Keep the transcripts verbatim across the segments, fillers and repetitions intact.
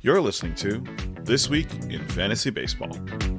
You're listening to This Week in Fantasy Baseball.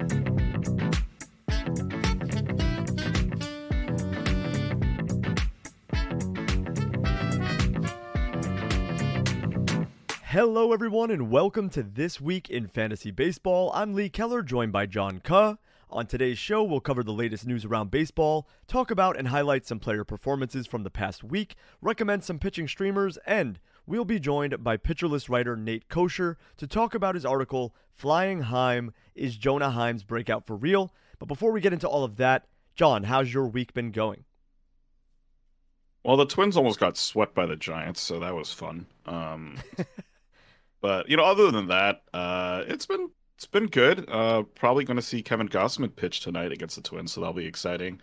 Hello everyone and welcome to This Week in Fantasy Baseball. I'm Lee Keller, joined by John Kuh. On today's show, we'll cover the latest news around baseball, talk about and highlight some player performances from the past week, recommend some pitching streamers, and we'll be joined by Pitcher List writer Nate Kosher to talk about his article, Flying Heim, Is Jonah Heim's Breakout for Real? But before we get into all of that, John, how's your week been going? Well, the Twins almost got swept by the Giants, so that was fun. Um, but, you know, other than that, uh, it's been it's been good. Uh, probably going to see Kevin Gausman pitch tonight against the Twins, so that'll be exciting.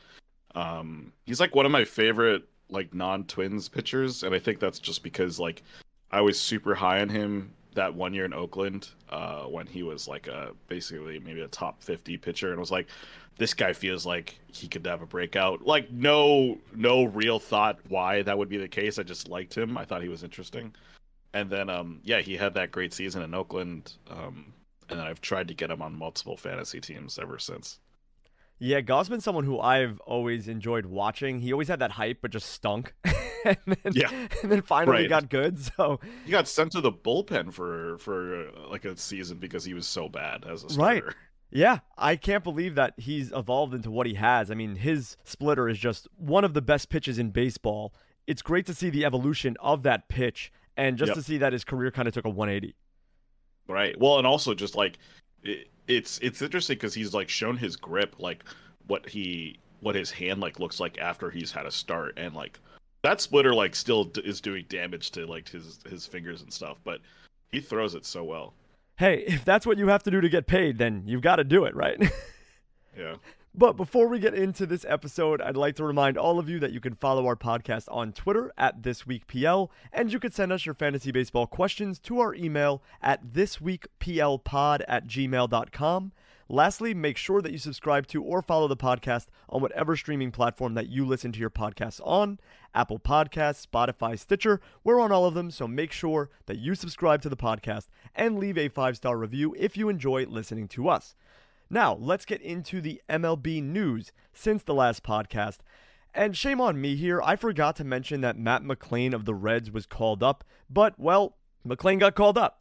Um, he's like one of my favorite like non-Twins pitchers, and I think that's just because like I was super high on him that one year in Oakland uh, when he was like a basically maybe a top fifty pitcher, and I was like, this guy feels like he could have a breakout. Like no no real thought why that would be the case. I just liked him. I thought he was interesting. And then um yeah, he had that great season in Oakland. Um and I've tried to get him on multiple fantasy teams ever since. Yeah, Gausman's someone who I've always enjoyed watching. He always had that hype, but just stunk. and then, yeah, and then finally right. got good. So he got sent to the bullpen for for uh, like a season because he was so bad as a starter. Right. Yeah, I can't believe that he's evolved into what he has. I mean, his splitter is just one of the best pitches in baseball. It's great to see the evolution of that pitch, and just yep. to see that his career kind of took a one eighty. Right. Well, and also just like it, it's it's interesting because he's like shown his grip, like what he what his hand like looks like after he's had a start, and like that splitter like still d- is doing damage to like his his fingers and stuff, but he throws it so well. Hey, if that's what you have to do to get paid, then you've got to do it, right? Yeah. But before we get into this episode, I'd like to remind all of you that you can follow our podcast on Twitter at ThisWeekPL, and you can send us your fantasy baseball questions to our email at thisweekplpod at gmail dot com. Lastly, make sure that you subscribe to or follow the podcast on whatever streaming platform that you listen to your podcasts on. Apple Podcasts, Spotify, Stitcher, we're on all of them, so make sure that you subscribe to the podcast and leave a five-star review if you enjoy listening to us. Now, let's get into the M L B news since the last podcast. And shame on me here, I forgot to mention that Matt McLain of the Reds was called up, but, well, McLain got called up.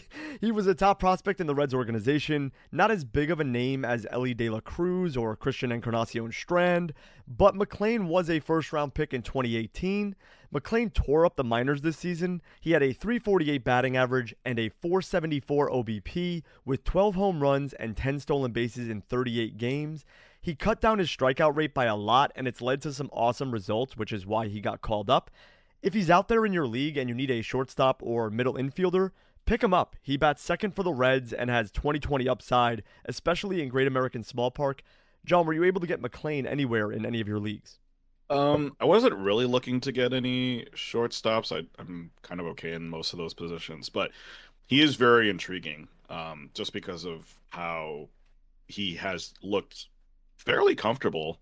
He was a top prospect in the Reds organization, not as big of a name as Elly De La Cruz or Christian Encarnacion Strand, but McLain was a first-round pick in twenty eighteen. McLain tore up the minors this season. He had a three forty-eight batting average and a four seventy-four O B P with twelve home runs and ten stolen bases in thirty-eight games. He cut down his strikeout rate by a lot, and it's led to some awesome results, which is why he got called up. If he's out there in your league and you need a shortstop or middle infielder, pick him up. He bats second for the Reds and has twenty twenty upside, especially in Great American Small Park. John, were you able to get McLain anywhere in any of your leagues? Um, I wasn't really looking to get any shortstops. I, I'm kind of okay in most of those positions, but he is very intriguing um, just because of how he has looked fairly comfortable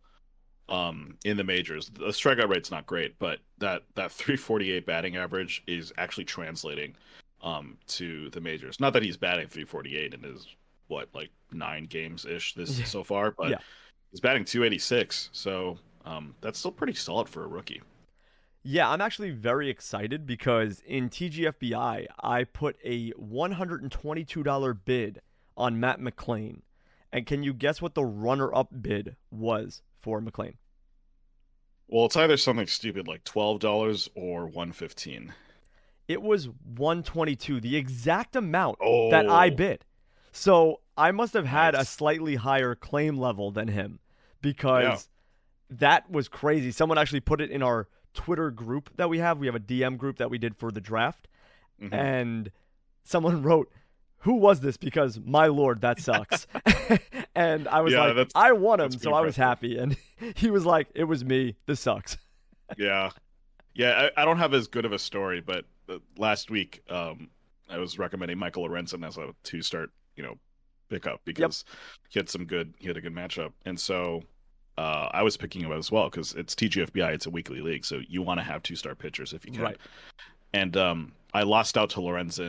um, in the majors. The strikeout rate's not great, but that, that three forty-eight batting average is actually translating um, to the majors. Not that he's batting three forty-eight in his, what, like nine games-ish this Yeah. so far, but Yeah. he's batting two eighty-six, so um, that's still pretty solid for a rookie. Yeah, I'm actually very excited because in T G F B I, I put a one hundred twenty-two dollars bid on Matt McLain. And can you guess what the runner-up bid was for McLain? Well, it's either something stupid like twelve dollars or one hundred fifteen dollars. It was one hundred twenty-two dollars, the exact amount Oh. that I bid. So I must have had Nice. a slightly higher claim level than him because that was crazy. Someone actually put it in our Twitter group that we have. We have a D M group that we did for the draft. Mhm. And someone wrote, "Who was this? Because my lord, that sucks." And I was Yeah, like, that's- I won him, that's so I was impressive. happy. And he was like, "It was me. This sucks." Yeah. Yeah, I, I don't have as good of a story, but uh, last week um, I was recommending Michael Lorenzen as a two-start, you know, pickup because he had some good, he had a good matchup. And so uh, I was picking him as well because it's T G F B I, it's a weekly league, so you want to have two-star pitchers if you can. Right. And um, I lost out to Lorenzen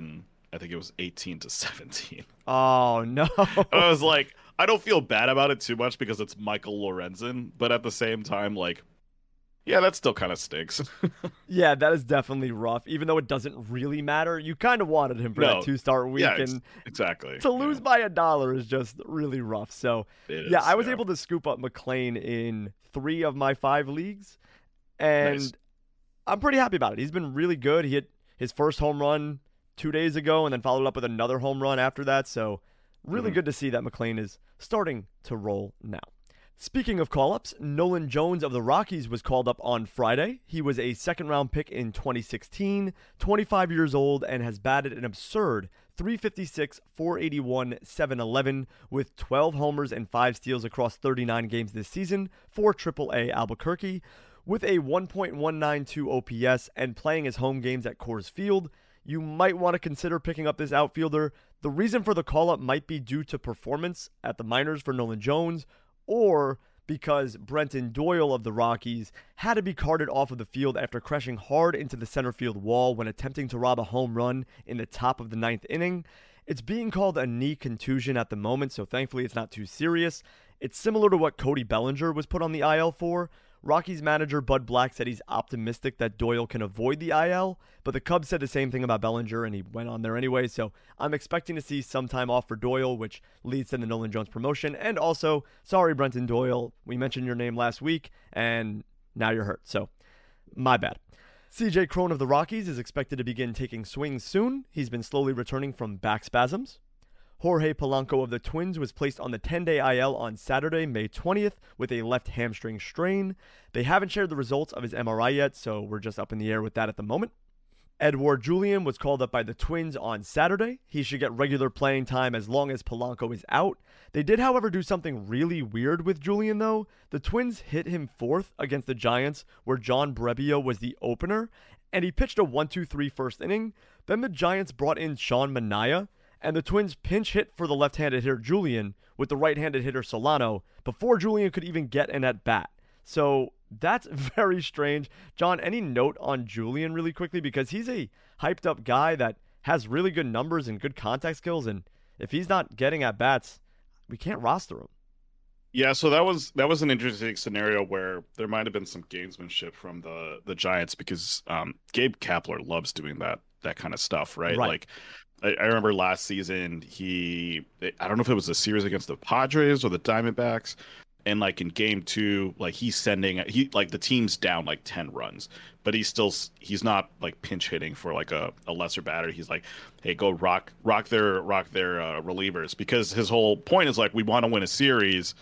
I think it was eighteen to seventeen. Oh no. And I was like, I don't feel bad about it too much because it's Michael Lorenzen, but at the same time, like, yeah, that still kind of stinks. Yeah, that is definitely rough. Even though it doesn't really matter, you kind of wanted him for No. that two-start week, Yeah, ex- and exactly. to lose Yeah. by a dollar is just really rough. So, It yeah, is, I was yeah. able to scoop up McLean in three of my five leagues, and Nice. I'm pretty happy about it. He's been really good. He hit his first home run two days ago, and then followed up with another home run after that. So, really Mhm. good to see that McLean is starting to roll now. Speaking of call-ups, Nolan Jones of the Rockies was called up on Friday. He was a second-round pick in twenty sixteen, twenty-five years old, and has batted an absurd three fifty-six, four eighty-one, seven eleven with twelve homers and five steals across thirty-nine games this season for triple A Albuquerque. With a one point one nine two O P S and playing his home games at Coors Field, you might want to consider picking up this outfielder. The reason for the call-up might be due to performance at the minors for Nolan Jones, or because Brenton Doyle of the Rockies had to be carted off of the field after crashing hard into the center field wall when attempting to rob a home run in the top of the ninth inning. It's being called a knee contusion at the moment, so thankfully it's not too serious. It's similar to what Cody Bellinger was put on the I L for. Rockies manager Bud Black said he's optimistic that Doyle can avoid the I L, but the Cubs said the same thing about Bellinger, and he went on there anyway, so I'm expecting to see some time off for Doyle, which leads to the Nolan Jones promotion. And also, sorry, Brenton Doyle, we mentioned your name last week, and now you're hurt, so my bad. C J Cron of the Rockies is expected to begin taking swings soon. He's been slowly returning from back spasms. Jorge Polanco of the Twins was placed on the ten-day I L on Saturday, May twentieth, with a left hamstring strain. They haven't shared the results of his M R I yet, so we're just up in the air with that at the moment. Edouard Julien was called up by the Twins on Saturday. He should get regular playing time as long as Polanco is out. They did, however, do something really weird with Julien, though. The Twins hit him fourth against the Giants, where John Brebbia was the opener, and he pitched a one two three first inning. Then the Giants brought in Sean Manaea, and the Twins pinch hit for the left-handed hitter Julien with the right-handed hitter Solano before Julien could even get an at-bat. So that's very strange. John, any note on Julien really quickly? Because he's a hyped-up guy that has really good numbers and good contact skills, and if he's not getting at-bats, we can't roster him. Yeah, so that was that was an interesting scenario where there might have been some gamesmanship from the the Giants because um, Gabe Kapler loves doing that that kind of stuff, right? Right. Like I, I remember last season he I don't know if it was a series against the Padres or the Diamondbacks, and like in game two, like he's sending he like the team's down like ten runs, but he's still he's not like pinch hitting for like a, a lesser batter. He's like, hey, go rock rock their rock their uh, relievers, because his whole point is like we want to win a series.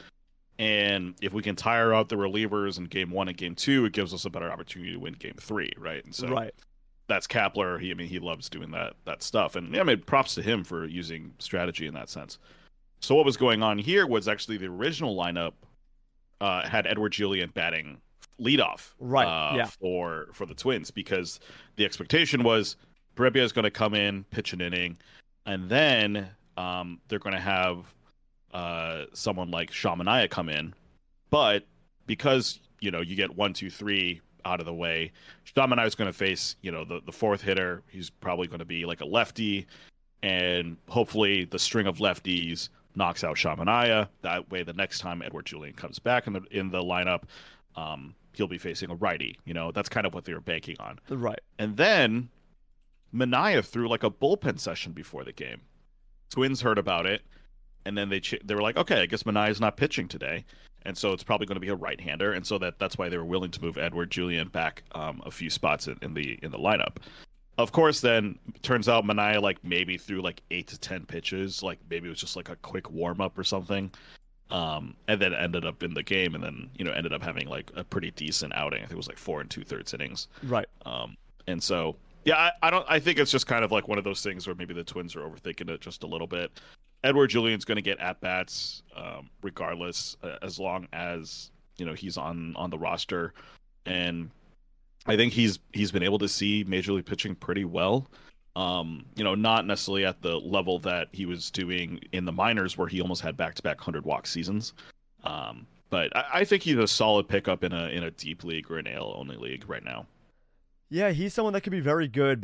And if we can tire out the relievers in game one and game two, it gives us a better opportunity to win game three, right? And so Right. that's Kapler. He, I mean, he loves doing that that stuff, and yeah, I mean, props to him for using strategy in that sense. So what was going on here was actually the original lineup uh, had Edouard Julien batting leadoff, Right, uh, yeah. for for the Twins, because the expectation was Brebbia is going to come in, pitch an inning, and then um, they're going to have uh someone like Sean Manaea come in, but because you know you get one two three out of the way, Sean Manaea is going to face you know the the fourth hitter. He's probably going to be like a lefty, and hopefully the string of lefties knocks out Sean Manaea. That way, the next time Edouard Julien comes back in the in the lineup, um he'll be facing a righty. You know that's kind of what they were banking on. Right. And then Manaea threw like a bullpen session before the game. Twins heard about it. And then they ch- they were like, okay, I guess Manaea's not pitching today, and so it's probably going to be a right-hander, and so that that's why they were willing to move Edouard Julien back um, a few spots in, in the in the lineup. Of course, then turns out Manaea like maybe threw like eight to ten pitches, like maybe it was just like a quick warm-up or something, um, and then ended up in the game, and then you know ended up having like a pretty decent outing. I think it was like four and two-thirds innings. Right. Um, and so yeah, I, I don't. I think it's just kind of like one of those things where maybe the Twins are overthinking it just a little bit. Edouard Julien's going to get at bats um, regardless, uh, as long as you know he's on on the roster, and I think he's he's been able to see major league pitching pretty well. Um, you know, not necessarily at the level that he was doing in the minors, where he almost had back to back hundred walk seasons. Um, but I, I think he's a solid pickup in a in a deep league or an A L only league right now. Yeah, he's someone that could be very good, but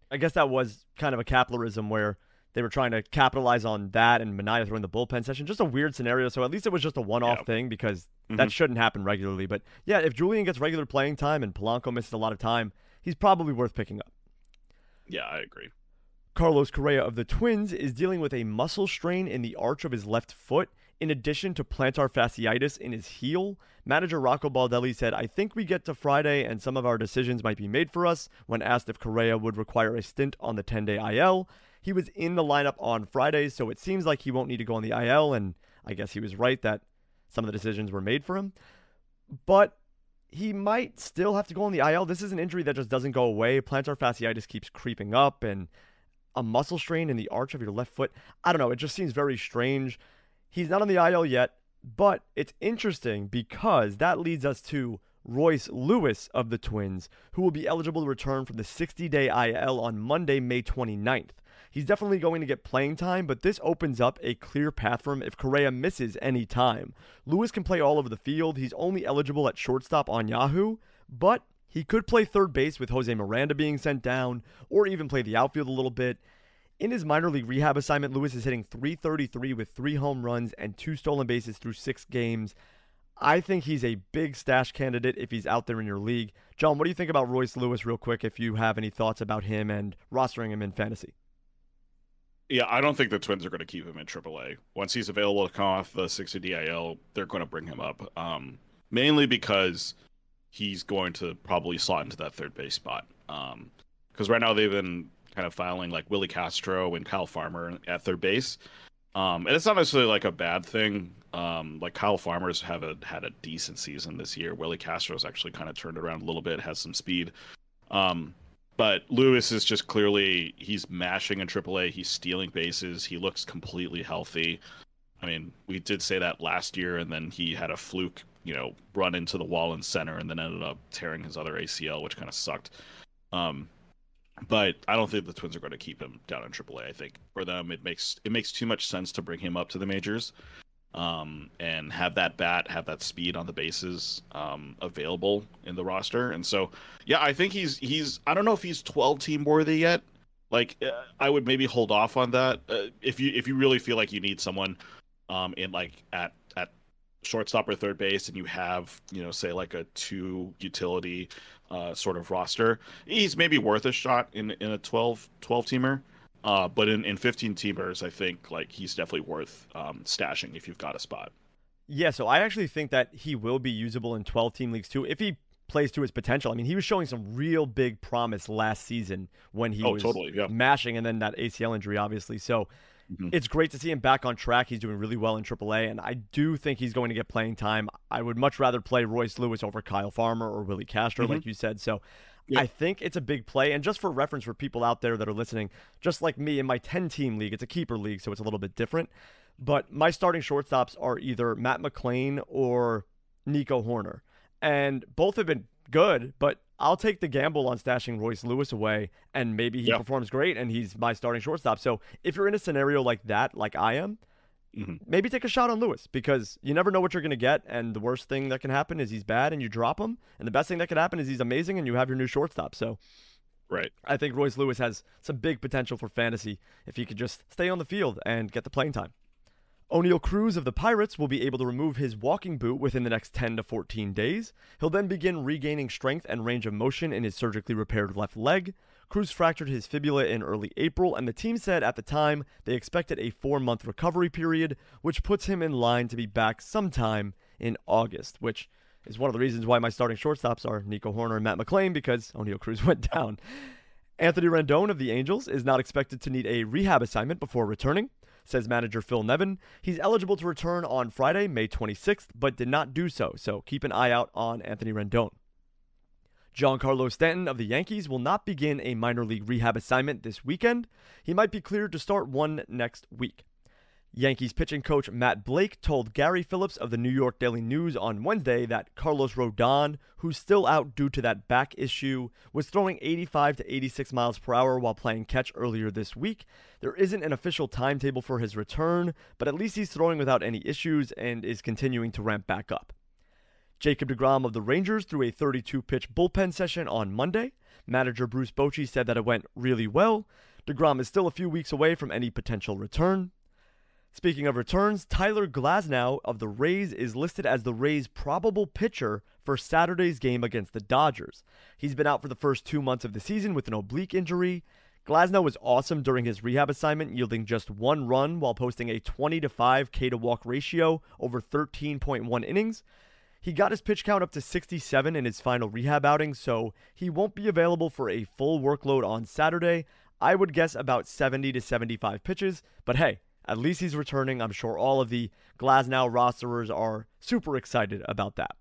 I guess that was kind of a Keplerism where they were trying to capitalize on that and Manaea throwing the bullpen session. Just a weird scenario. So at least it was just a one-off Yeah. thing because Mm-hmm. that shouldn't happen regularly. But yeah, if Julian gets regular playing time and Polanco misses a lot of time, he's probably worth picking up. Yeah, I agree. Carlos Correa of the Twins is dealing with a muscle strain in the arch of his left foot, in addition to plantar fasciitis in his heel. Manager Rocco Baldelli said, "I think we get to Friday and some of our decisions might be made for us," when asked if Correa would require a stint on the ten-day I L. He was in the lineup on Fridays, so it seems like he won't need to go on the I L, and I guess he was right that some of the decisions were made for him. But he might still have to go on the I L. This is an injury that just doesn't go away. Plantar fasciitis keeps creeping up, and a muscle strain in the arch of your left foot, I don't know, it just seems very strange. He's not on the I L yet, but it's interesting because that leads us to Royce Lewis of the Twins, who will be eligible to return from the sixty-day I L on Monday, May twenty-ninth. He's definitely going to get playing time, but this opens up a clear path for him if Correa misses any time. Lewis can play all over the field. He's only eligible at shortstop on Yahoo, but he could play third base with Jose Miranda being sent down, or even play the outfield a little bit. In his minor league rehab assignment, Lewis is hitting three thirty-three with three home runs and two stolen bases through six games. I think he's a big stash candidate if he's out there in your league. John, what do you think about Royce Lewis real quick, if you have any thoughts about him and rostering him in fantasy? Yeah, I don't think the Twins are going to keep him in triple A. Once he's available to come off the sixty D I L, they're going to bring him up. Um, mainly because he's going to probably slot into that third base spot. Um, because right now they've been kind of filing like Willie Castro and Kyle Farmer at third base. Um, and it's not necessarily like a bad thing. Um, like Kyle Farmer's have a, had a decent season this year. Willie Castro's actually kind of turned around a little bit, has some speed. Um, but Lewis is just clearly, he's mashing in triple A. He's stealing bases. He looks completely healthy. I mean, we did say that last year, and then he had a fluke, you know, run into the wall in center and then ended up tearing his other A C L, which kind of sucked. Um, But I don't think the Twins are going to keep him down in triple A. I think for them, it makes it makes too much sense to bring him up to the majors, um, and have that bat, have that speed on the bases um, available in the roster. And so, yeah, I think he's he's. I don't know if he's twelve team worthy yet. Like, uh, I would maybe hold off on that uh, if you if you really feel like you need someone um, in like at at shortstop or third base, and you have, you know, say like a two utility uh, sort of roster, he's maybe worth a shot in in a twelve teamer. Uh, but in, in fifteen teamers, I think like he's definitely worth um, stashing if you've got a spot. Yeah, so I actually think that he will be usable in twelve team leagues too if he plays to his potential. I mean, he was showing some real big promise last season when he Oh, was totally, yeah. mashing, and then that A C L injury, obviously. So Mhm. it's great to see him back on track. He's doing really well in triple A, and I do think he's going to get playing time. I would much rather play Royce Lewis over Kyle Farmer or Willie Castro, Mhm. like you said. So Yeah. I think it's a big play. And just for reference for people out there that are listening, just like me in my ten-team league, it's a keeper league, so it's a little bit different. But my starting shortstops are either Matt McClain or Nico Horner. And both have been good, but I'll take the gamble on stashing Royce Lewis away, and maybe he Yeah. performs great and he's my starting shortstop. So if you're in a scenario like that, like I am, Mhm. maybe take a shot on Lewis, because you never know what you're going to get, and the worst thing that can happen is he's bad and you drop him, and the best thing that can happen is he's amazing and you have your new shortstop. So Right. I think Royce Lewis has some big potential for fantasy if he could just stay on the field and get the playing time. O'Neal Cruz of the Pirates will be able to remove his walking boot within the next ten to fourteen days. He'll then begin regaining strength and range of motion in his surgically repaired left leg. Cruz fractured his fibula in early April, and the team said at the time they expected a four-month recovery period, which puts him in line to be back sometime in August, which is one of the reasons why my starting shortstops are Nico Horner and Matt McClain, because O'Neal Cruz went down. Anthony Rendon of the Angels is not expected to need a rehab assignment before returning, says manager Phil Nevin. He's eligible to return on Friday, May twenty-sixth, but did not do so, so keep an eye out on Anthony Rendon. Giancarlo Stanton of the Yankees will not begin a minor league rehab assignment this weekend. He might be cleared to start one next week. Yankees pitching coach Matt Blake told Gary Phillips of the New York Daily News on Wednesday that Carlos Rodon, who's still out due to that back issue, was throwing eighty-five to eighty-six miles per hour while playing catch earlier this week. There isn't an official timetable for his return, but at least he's throwing without any issues and is continuing to ramp back up. Jacob deGrom of the Rangers threw a thirty-two pitch bullpen session on Monday. Manager Bruce Bochy said that it went really well. DeGrom is still a few weeks away from any potential return. Speaking of returns, Tyler Glasnow of the Rays is listed as the Rays' probable pitcher for Saturday's game against the Dodgers. He's been out for the first two months of the season with an oblique injury. Glasnow was awesome during his rehab assignment, yielding just one run while posting a twenty to five K to walk ratio over thirteen point one innings. He got his pitch count up to sixty-seven in his final rehab outing, so he won't be available for a full workload on Saturday. I would guess about seventy to seventy-five pitches, but hey, at least he's returning. I'm sure all of the Glasnow rosterers are super excited about that.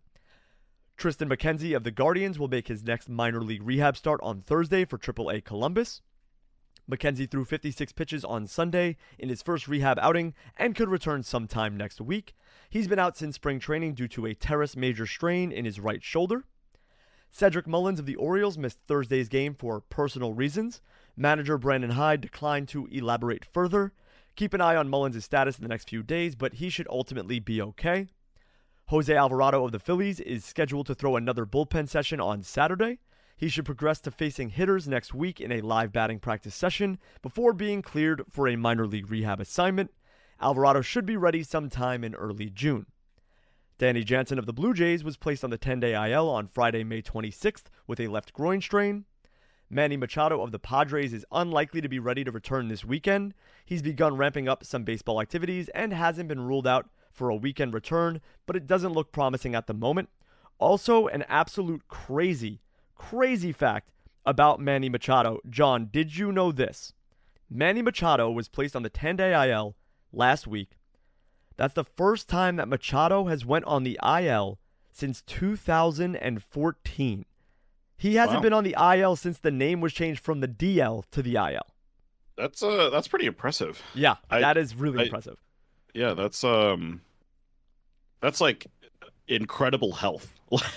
Triston McKenzie of the Guardians will make his next minor league rehab start on Thursday for triple A Columbus. McKenzie threw fifty-six pitches on Sunday in his first rehab outing and could return sometime next week. He's been out since spring training due to a teres major strain in his right shoulder. Cedric Mullins of the Orioles missed Thursday's game for personal reasons. Manager Brandon Hyde declined to elaborate further. Keep an eye on Mullins' status in the next few days, but he should ultimately be okay. Jose Alvarado of the Phillies is scheduled to throw another bullpen session on Saturday. He should progress to facing hitters next week in a live batting practice session before being cleared for a minor league rehab assignment. Alvarado should be ready sometime in early June. Danny Jansen of the Blue Jays was placed on the ten-day I L on Friday, May twenty-sixth with a left groin strain. Manny Machado of the Padres is unlikely to be ready to return this weekend. He's begun ramping up some baseball activities and hasn't been ruled out for a weekend return, but it doesn't look promising at the moment. Also, an absolute crazy, crazy fact about Manny Machado. John, did you know this? Manny Machado was placed on the ten-day I L last week. That's the first time that Machado has went on the I L since two thousand fourteen. He hasn't Wow. been on the I L since the name was changed from the D L to the I L. That's uh that's pretty impressive. Yeah, I- that is really I- impressive. Yeah, that's um that's like incredible health.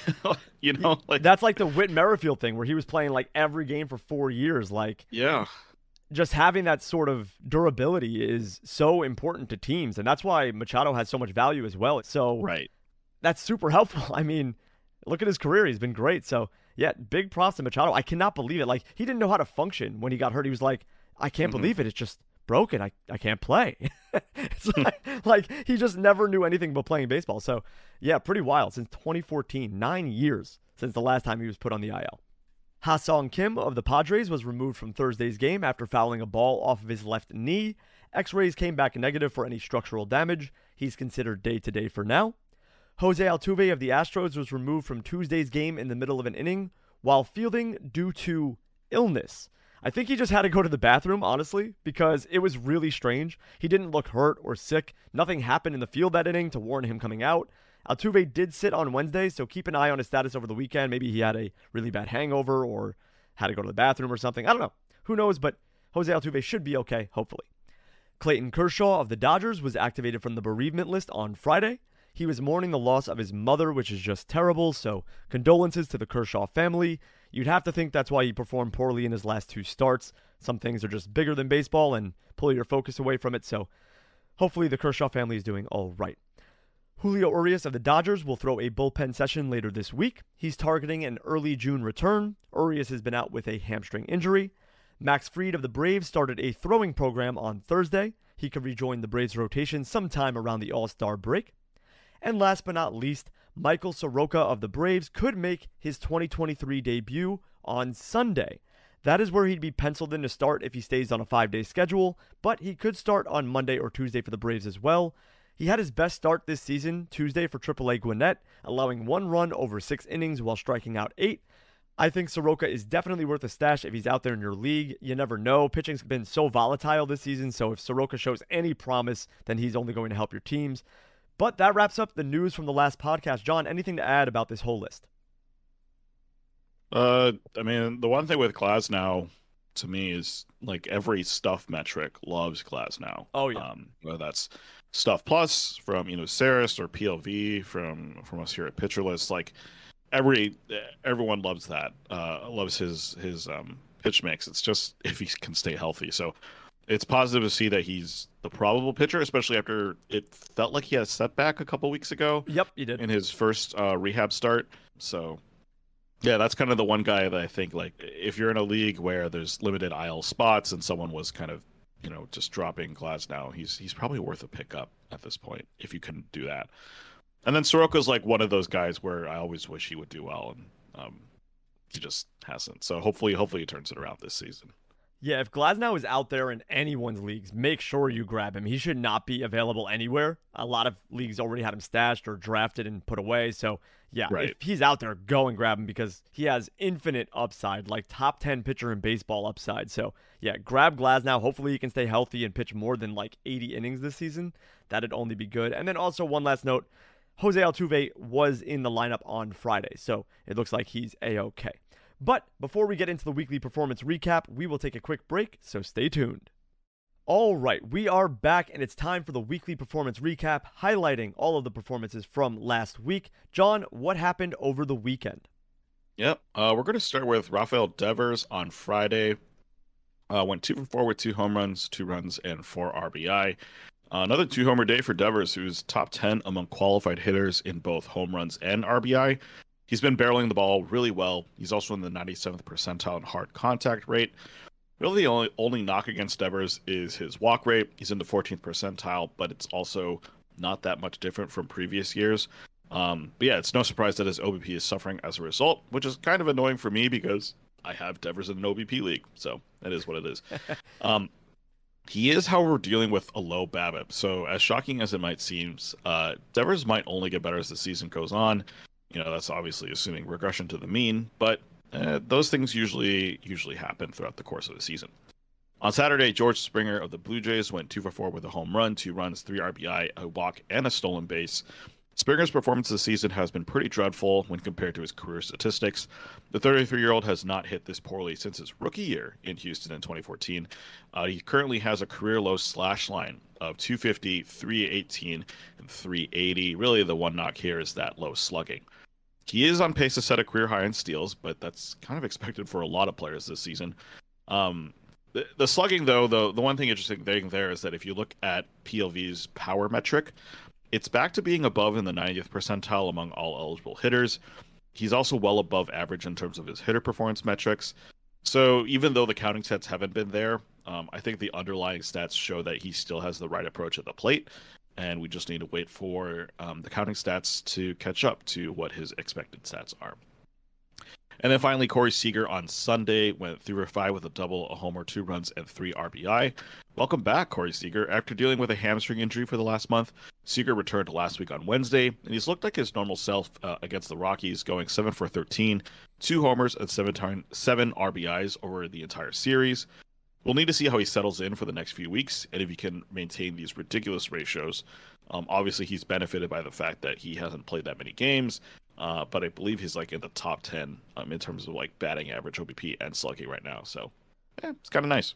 You know, like That's like the Whit Merrifield thing where he was playing like every game for four years. Like, yeah. just having that sort of durability is so important to teams, and that's why Machado has so much value as well. So Right. that's super helpful. I mean, look at his career. He's been great. So, yeah, big props to Machado. I cannot believe it. Like, he didn't know how to function when he got hurt. He was like, I can't Mhm. believe it. It's just broken. I, I can't play. It's like, like, he just never knew anything but playing baseball. So, yeah, pretty wild. Since twenty fourteen, nine years since the last time he was put on the I L. Ha-Sung Kim of the Padres was removed from Thursday's game after fouling a ball off of his left knee. X-rays came back negative for any structural damage. He's considered day-to-day for now. Jose Altuve of the Astros was removed from Tuesday's game in the middle of an inning while fielding due to illness. I think he just had to go to the bathroom, honestly, because it was really strange. He didn't look hurt or sick. Nothing happened in the field that inning to warn him coming out. Altuve did sit on Wednesday, so keep an eye on his status over the weekend. Maybe he had a really bad hangover or had to go to the bathroom or something. I don't know. Who knows, but Jose Altuve should be okay, hopefully. Clayton Kershaw of the Dodgers was activated from the bereavement list on Friday. He was mourning the loss of his mother, which is just terrible, so condolences to the Kershaw family. You'd have to think that's why he performed poorly in his last two starts. Some things are just bigger than baseball and pull your focus away from it, so hopefully the Kershaw family is doing all right. Julio Urias of the Dodgers will throw a bullpen session later this week. He's targeting an early June return. Urias has been out with a hamstring injury. Max Fried of the Braves started a throwing program on Thursday. He could rejoin the Braves rotation sometime around the All-Star break. And last but not least, Michael Soroka of the Braves could make his twenty twenty-three debut on Sunday. That is where he'd be penciled in to start if he stays on a five-day schedule, but he could start on Monday or Tuesday for the Braves as well. He had his best start this season, Tuesday for triple A Gwinnett, allowing one run over six innings while striking out eight. I think Soroka is definitely worth a stash if he's out there in your league. You never know. Pitching's been so volatile this season, so if Soroka shows any promise, then he's only going to help your teams. But that wraps up the news from the last podcast. John, anything to add about this whole list? Uh, I mean, the one thing with Glasnow to me is like every stuff metric loves Glasnow. Oh, yeah. Um, whether that's Stuff Plus from you know Saris or P L V from from us here at Pitcher List, like every everyone loves that. Uh, loves his his um pitch mix. It's just if he can stay healthy. So it's positive to see that he's the probable pitcher, especially after it felt like he had a setback a couple weeks ago Yep, he did. in his first uh, rehab start. So, yeah, that's kind of the one guy that I think, like, if you're in a league where there's limited I L spots and someone was kind of, you know, just dropping Glasnow, he's he's probably worth a pickup at this point if you can do that. And then Soroka's like one of those guys where I always wish he would do well, and um, he just hasn't. So hopefully, hopefully he turns it around this season. Yeah, if Glasnow is out there in anyone's leagues, make sure you grab him. He should not be available anywhere. A lot of leagues already had him stashed or drafted and put away. So, yeah, Right. if he's out there, go and grab him because he has infinite upside, like top ten pitcher in baseball upside. So, yeah, grab Glasnow. Hopefully he can stay healthy and pitch more than like eighty innings this season. That'd only be good. And then also one last note, Jose Altuve was in the lineup on Friday, so it looks like he's A-okay. But before we get into the weekly performance recap, we will take a quick break, so stay tuned. All right, we are back, and it's time for the weekly performance recap, highlighting all of the performances from last week. John, what happened over the weekend? Yep. Uh, we're going to start with Rafael Devers on Friday. Uh, went two for four with two home runs, two runs, and four R B I. Uh, another two-homer day for Devers, who's top ten among qualified hitters in both home runs and R B I. He's been barreling the ball really well. He's also in the ninety-seventh percentile in hard contact rate. Really, the only, only knock against Devers is his walk rate. He's in the fourteenth percentile, but it's also not that much different from previous years. Um, but yeah, it's no surprise that his O B P is suffering as a result, which is kind of annoying for me because I have Devers in an O B P league, so that is what it is. um, he is, however, dealing with a low BABIP, so as shocking as it might seem, uh, Devers might only get better as the season goes on. You know, that's obviously assuming regression to the mean, but uh, those things usually usually happen throughout the course of the season. On Saturday, George Springer of the Blue Jays went two for four with a home run, two runs, three R B I, a walk, and a stolen base. Springer's performance this season has been pretty dreadful when compared to his career statistics. The thirty-three-year-old has not hit this poorly since his rookie year in Houston in twenty fourteen. Uh, he currently has a career-low slash line of two fifty, three eighteen, and three eighty. Really, the one knock here is that low slugging. He is on pace to set a career high in steals, but that's kind of expected for a lot of players this season. Um, the, the slugging, though, the, the one thing interesting thing there is that if you look at P L V's power metric, it's back to being above in the ninetieth percentile among all eligible hitters. He's also well above average in terms of his hitter performance metrics. So even though the counting stats haven't been there, um, I think the underlying stats show that he still has the right approach at the plate. And we just need to wait for um, the counting stats to catch up to what his expected stats are. And then finally, Corey Seager on Sunday went three for five with a double, a homer, two runs, and three R B I. Welcome back, Corey Seager. After dealing with a hamstring injury for the last month, Seager returned last week on Wednesday, and he's looked like his normal self uh, against the Rockies, going seven for thirteen, two homers, and seven, tar- seven R B Is over the entire series. We'll need to see how he settles in for the next few weeks, and if he can maintain these ridiculous ratios. Um, obviously, he's benefited by the fact that he hasn't played that many games, uh, but I believe he's like in the top ten um, in terms of like batting average, O B P, and slugging right now. So, yeah, it's kind of nice.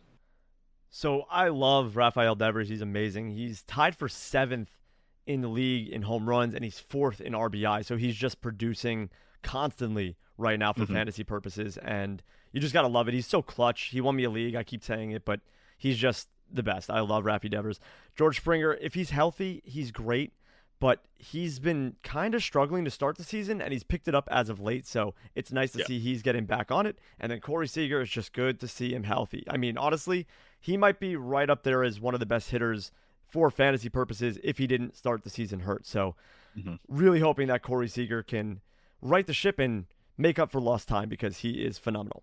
So I love Rafael Devers. He's amazing. He's tied for seventh in the league in home runs, and he's fourth in R B I. So he's just producing constantly right now for Mm-hmm. fantasy purposes, and you just gotta love it. He's so clutch. He won me a league. I keep saying it, but he's just the best. I love Rafi Devers. George Springer, if he's healthy, he's great, but he's been kind of struggling to start the season, and he's picked it up as of late, so it's nice to Yeah. see he's getting back on it. And then Corey Seager, is just good to see him healthy. I mean, honestly, he might be right up there as one of the best hitters for fantasy purposes if he didn't start the season hurt. So Mm-hmm. really hoping that Corey Seager can right the ship and make up for lost time because he is phenomenal.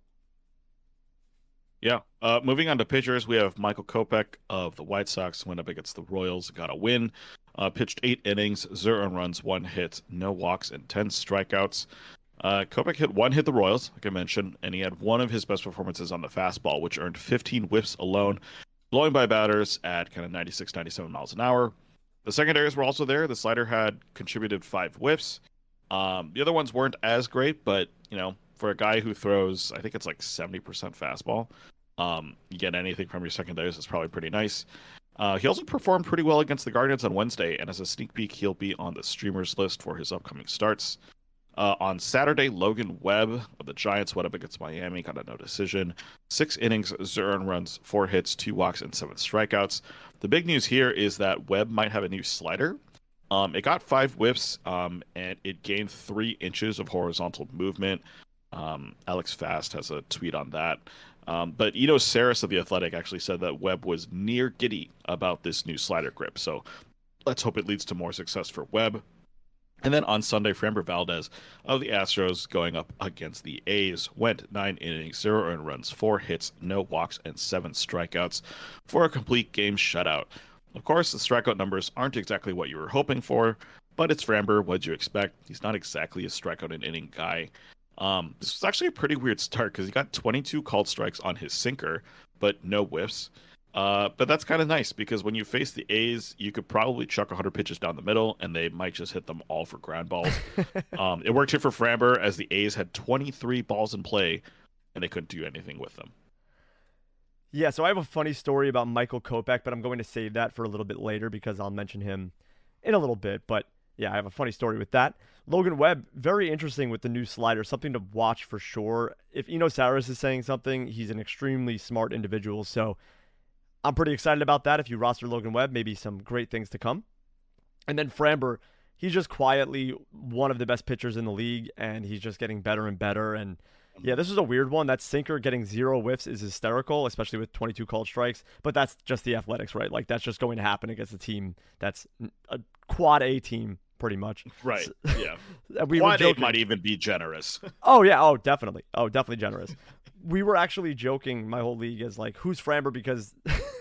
Yeah. Uh, moving on to pitchers, we have Michael Kopech of the White Sox went up against the Royals, got a win. Uh, pitched eight innings, zero runs, one hit, no walks, and ten strikeouts. Uh, Kopech hit one hit the Royals, like I mentioned, and he had one of his best performances on the fastball, which earned fifteen whiffs alone, blowing by batters at kind of ninety-six, ninety-seven miles an hour. The secondaries were also there. The slider had contributed five whiffs. Um, the other ones weren't as great, but, you know, for a guy who throws, I think it's like seventy percent fastball, um, you get anything from your secondaries, it's probably pretty nice. Uh, he also performed pretty well against the Guardians on Wednesday, and as a sneak peek, he'll be on the streamers list for his upcoming starts. Uh, on Saturday, Logan Webb of the Giants went up against Miami, got a no decision. Six innings, zero earned runs, four hits, two walks, and seven strikeouts. The big news here is that Webb might have a new slider. Um, it got five whiffs, um, and it gained three inches of horizontal movement. Um, Alex Fast has a tweet on that. Um, but Eno Saris of The Athletic actually said that Webb was near giddy about this new slider grip. So let's hope it leads to more success for Webb. And then on Sunday, Framber Valdez of the Astros going up against the A's went nine innings, zero earned runs, four hits, no walks, and seven strikeouts for a complete game shutout. Of course, the strikeout numbers aren't exactly what you were hoping for, but it's Framber. What'd you expect? He's not exactly a strikeout an inning guy. Um, this was actually a pretty weird start because he got twenty-two called strikes on his sinker, but no whiffs. Uh, but that's kind of nice because when you face the A's, you could probably chuck one hundred pitches down the middle, and they might just hit them all for ground balls. um, it worked here for Framber as the A's had twenty-three balls in play, and they couldn't do anything with them. Yeah, so I have a funny story about Michael Kopech, but I'm going to save that for a little bit later because I'll mention him in a little bit. But yeah, I have a funny story with that. Logan Webb, very interesting with the new slider, something to watch for sure. If Eno Saris is saying something, he's an extremely smart individual, so I'm pretty excited about that. If you roster Logan Webb, maybe some great things to come. And then Framber, he's just quietly one of the best pitchers in the league, and he's just getting better and better. And yeah, this is a weird one. That sinker getting zero whiffs is hysterical, especially with twenty-two called strikes. But that's just the Athletics, right? Like, that's just going to happen against a team that's a quad A team, pretty much. Right, yeah. we quad were joking. A might even be generous. Oh, yeah. Oh, definitely. Oh, definitely generous. We were actually joking, my whole league, is like, who's Framber? Because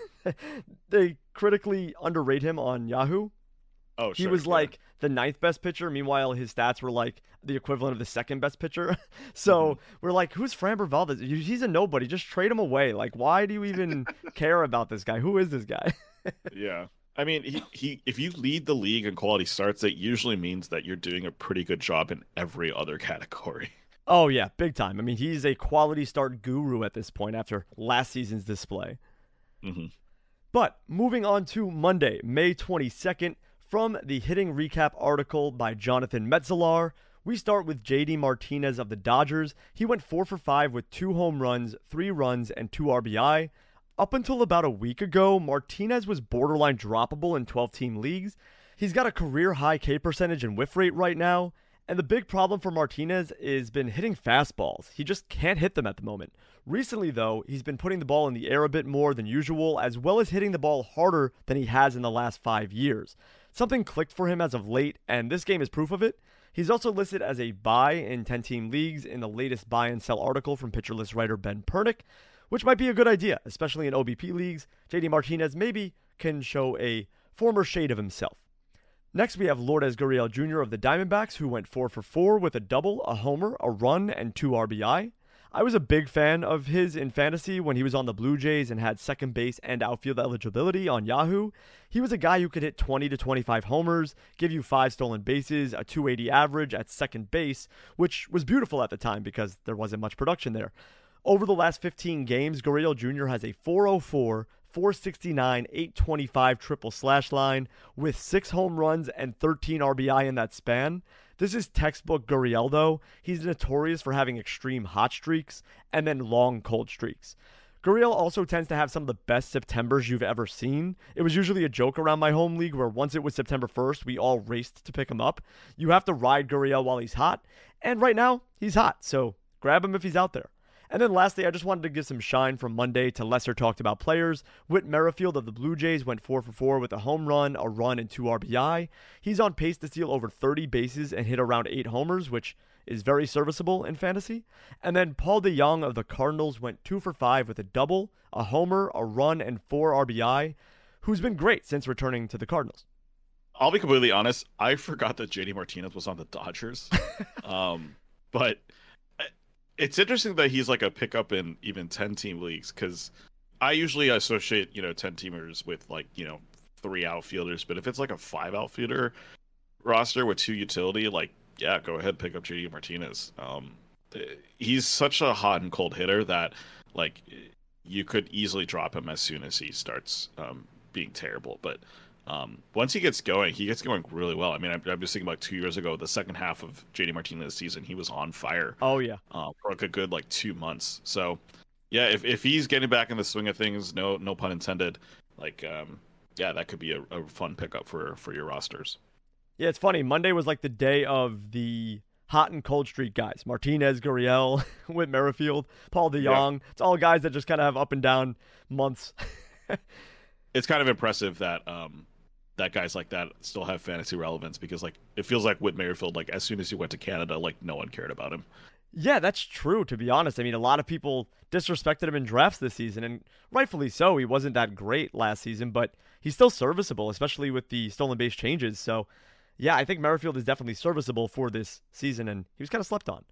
they critically underrate him on Yahoo. Oh, he sure, was sure. like the ninth best pitcher. Meanwhile, his stats were like the equivalent of the second best pitcher. so mm-hmm. we're like, who's Framber Valdez? He's a nobody. Just trade him away. Like, why do you even care about this guy? Who is this guy? Yeah. I mean, he, he if you lead the league in quality starts, it usually means that you're doing a pretty good job in every other category. Oh, yeah, big time. I mean, he's a quality start guru at this point after last season's display. Mm-hmm. But moving on to Monday, May twenty-second, from the Hitting Recap article by Jonathan Metzelar, we start with J D Martinez of the Dodgers. He went four for five with two home runs, three runs, and two R B I. Up until about a week ago, Martinez was borderline droppable in twelve-team leagues. He's got a career-high K percentage and whiff rate right now. And the big problem for Martinez is been hitting fastballs. He just can't hit them at the moment. Recently, though, he's been putting the ball in the air a bit more than usual, as well as hitting the ball harder than he has in the last five years. Something clicked for him as of late, and this game is proof of it. He's also listed as a buy in ten-team leagues in the latest buy and sell article from Pitcher List writer Ben Pernick, which might be a good idea, especially in O B P leagues. J D Martinez maybe can show a former shade of himself. Next, we have Lourdes Gurriel Junior of the Diamondbacks, who went four for four with a double, a homer, a run, and two R B I. I was a big fan of his in fantasy when he was on the Blue Jays and had second base and outfield eligibility on Yahoo. He was a guy who could hit twenty to twenty-five homers, give you five stolen bases, a two eighty average at second base, which was beautiful at the time because there wasn't much production there. Over the last fifteen games, Gurriel Junior has a four oh four, four sixty-nine, eight twenty-five triple slash line with six home runs and thirteen R B I in that span. This is textbook Gurriel, though. He's notorious for having extreme hot streaks and then long cold streaks. Gurriel also tends to have some of the best Septembers you've ever seen. It was usually a joke around my home league where once it was September first, we all raced to pick him up. You have to ride Gurriel while he's hot, and right now, he's hot, so grab him if he's out there. And then lastly, I just wanted to give some shine from Monday to lesser talked about players. Whit Merrifield of the Blue Jays went four for four with a home run, a run, and two R B I. He's on pace to steal over thirty bases and hit around eight homers, which is very serviceable in fantasy. And then Paul DeJong of the Cardinals went two for five with a double, a homer, a run, and four R B I, who's been great since returning to the Cardinals. I'll be completely honest. I forgot that J D Martinez was on the Dodgers. um, but it's interesting that he's like a pickup in even ten-team leagues because I usually associate, you know, ten-teamers with like, you know, three outfielders. But if it's like a five outfielder roster with two utility, like, yeah, go ahead, pick up J D Martinez. Um, he's such a hot and cold hitter that like you could easily drop him as soon as he starts um, being terrible. But Um, once he gets going, he gets going really well. I mean, I'm, I'm just thinking about two years ago, the second half of J D Martinez's season, he was on fire Oh yeah. uh, for like a good like two months. So, yeah, if if he's getting back in the swing of things, no no pun intended, like um, yeah, that could be a, a fun pickup for for your rosters. Yeah, it's funny. Monday was like the day of the hot and cold streak guys. Martinez, Gurriel, Whit Merrifield, Paul DeYoung. Yeah. It's all guys that just kind of have up and down months. It's kind of impressive that um, that guys like that still have fantasy relevance because like it feels like Whit Merrifield, like as soon as he went to Canada, like no one cared about him. Yeah, that's true, to be honest. I mean, a lot of people disrespected him in drafts this season, and rightfully so. He wasn't that great last season, but he's still serviceable, especially with the stolen base changes. So, yeah, I think Merrifield is definitely serviceable for this season, and he was kind of slept on.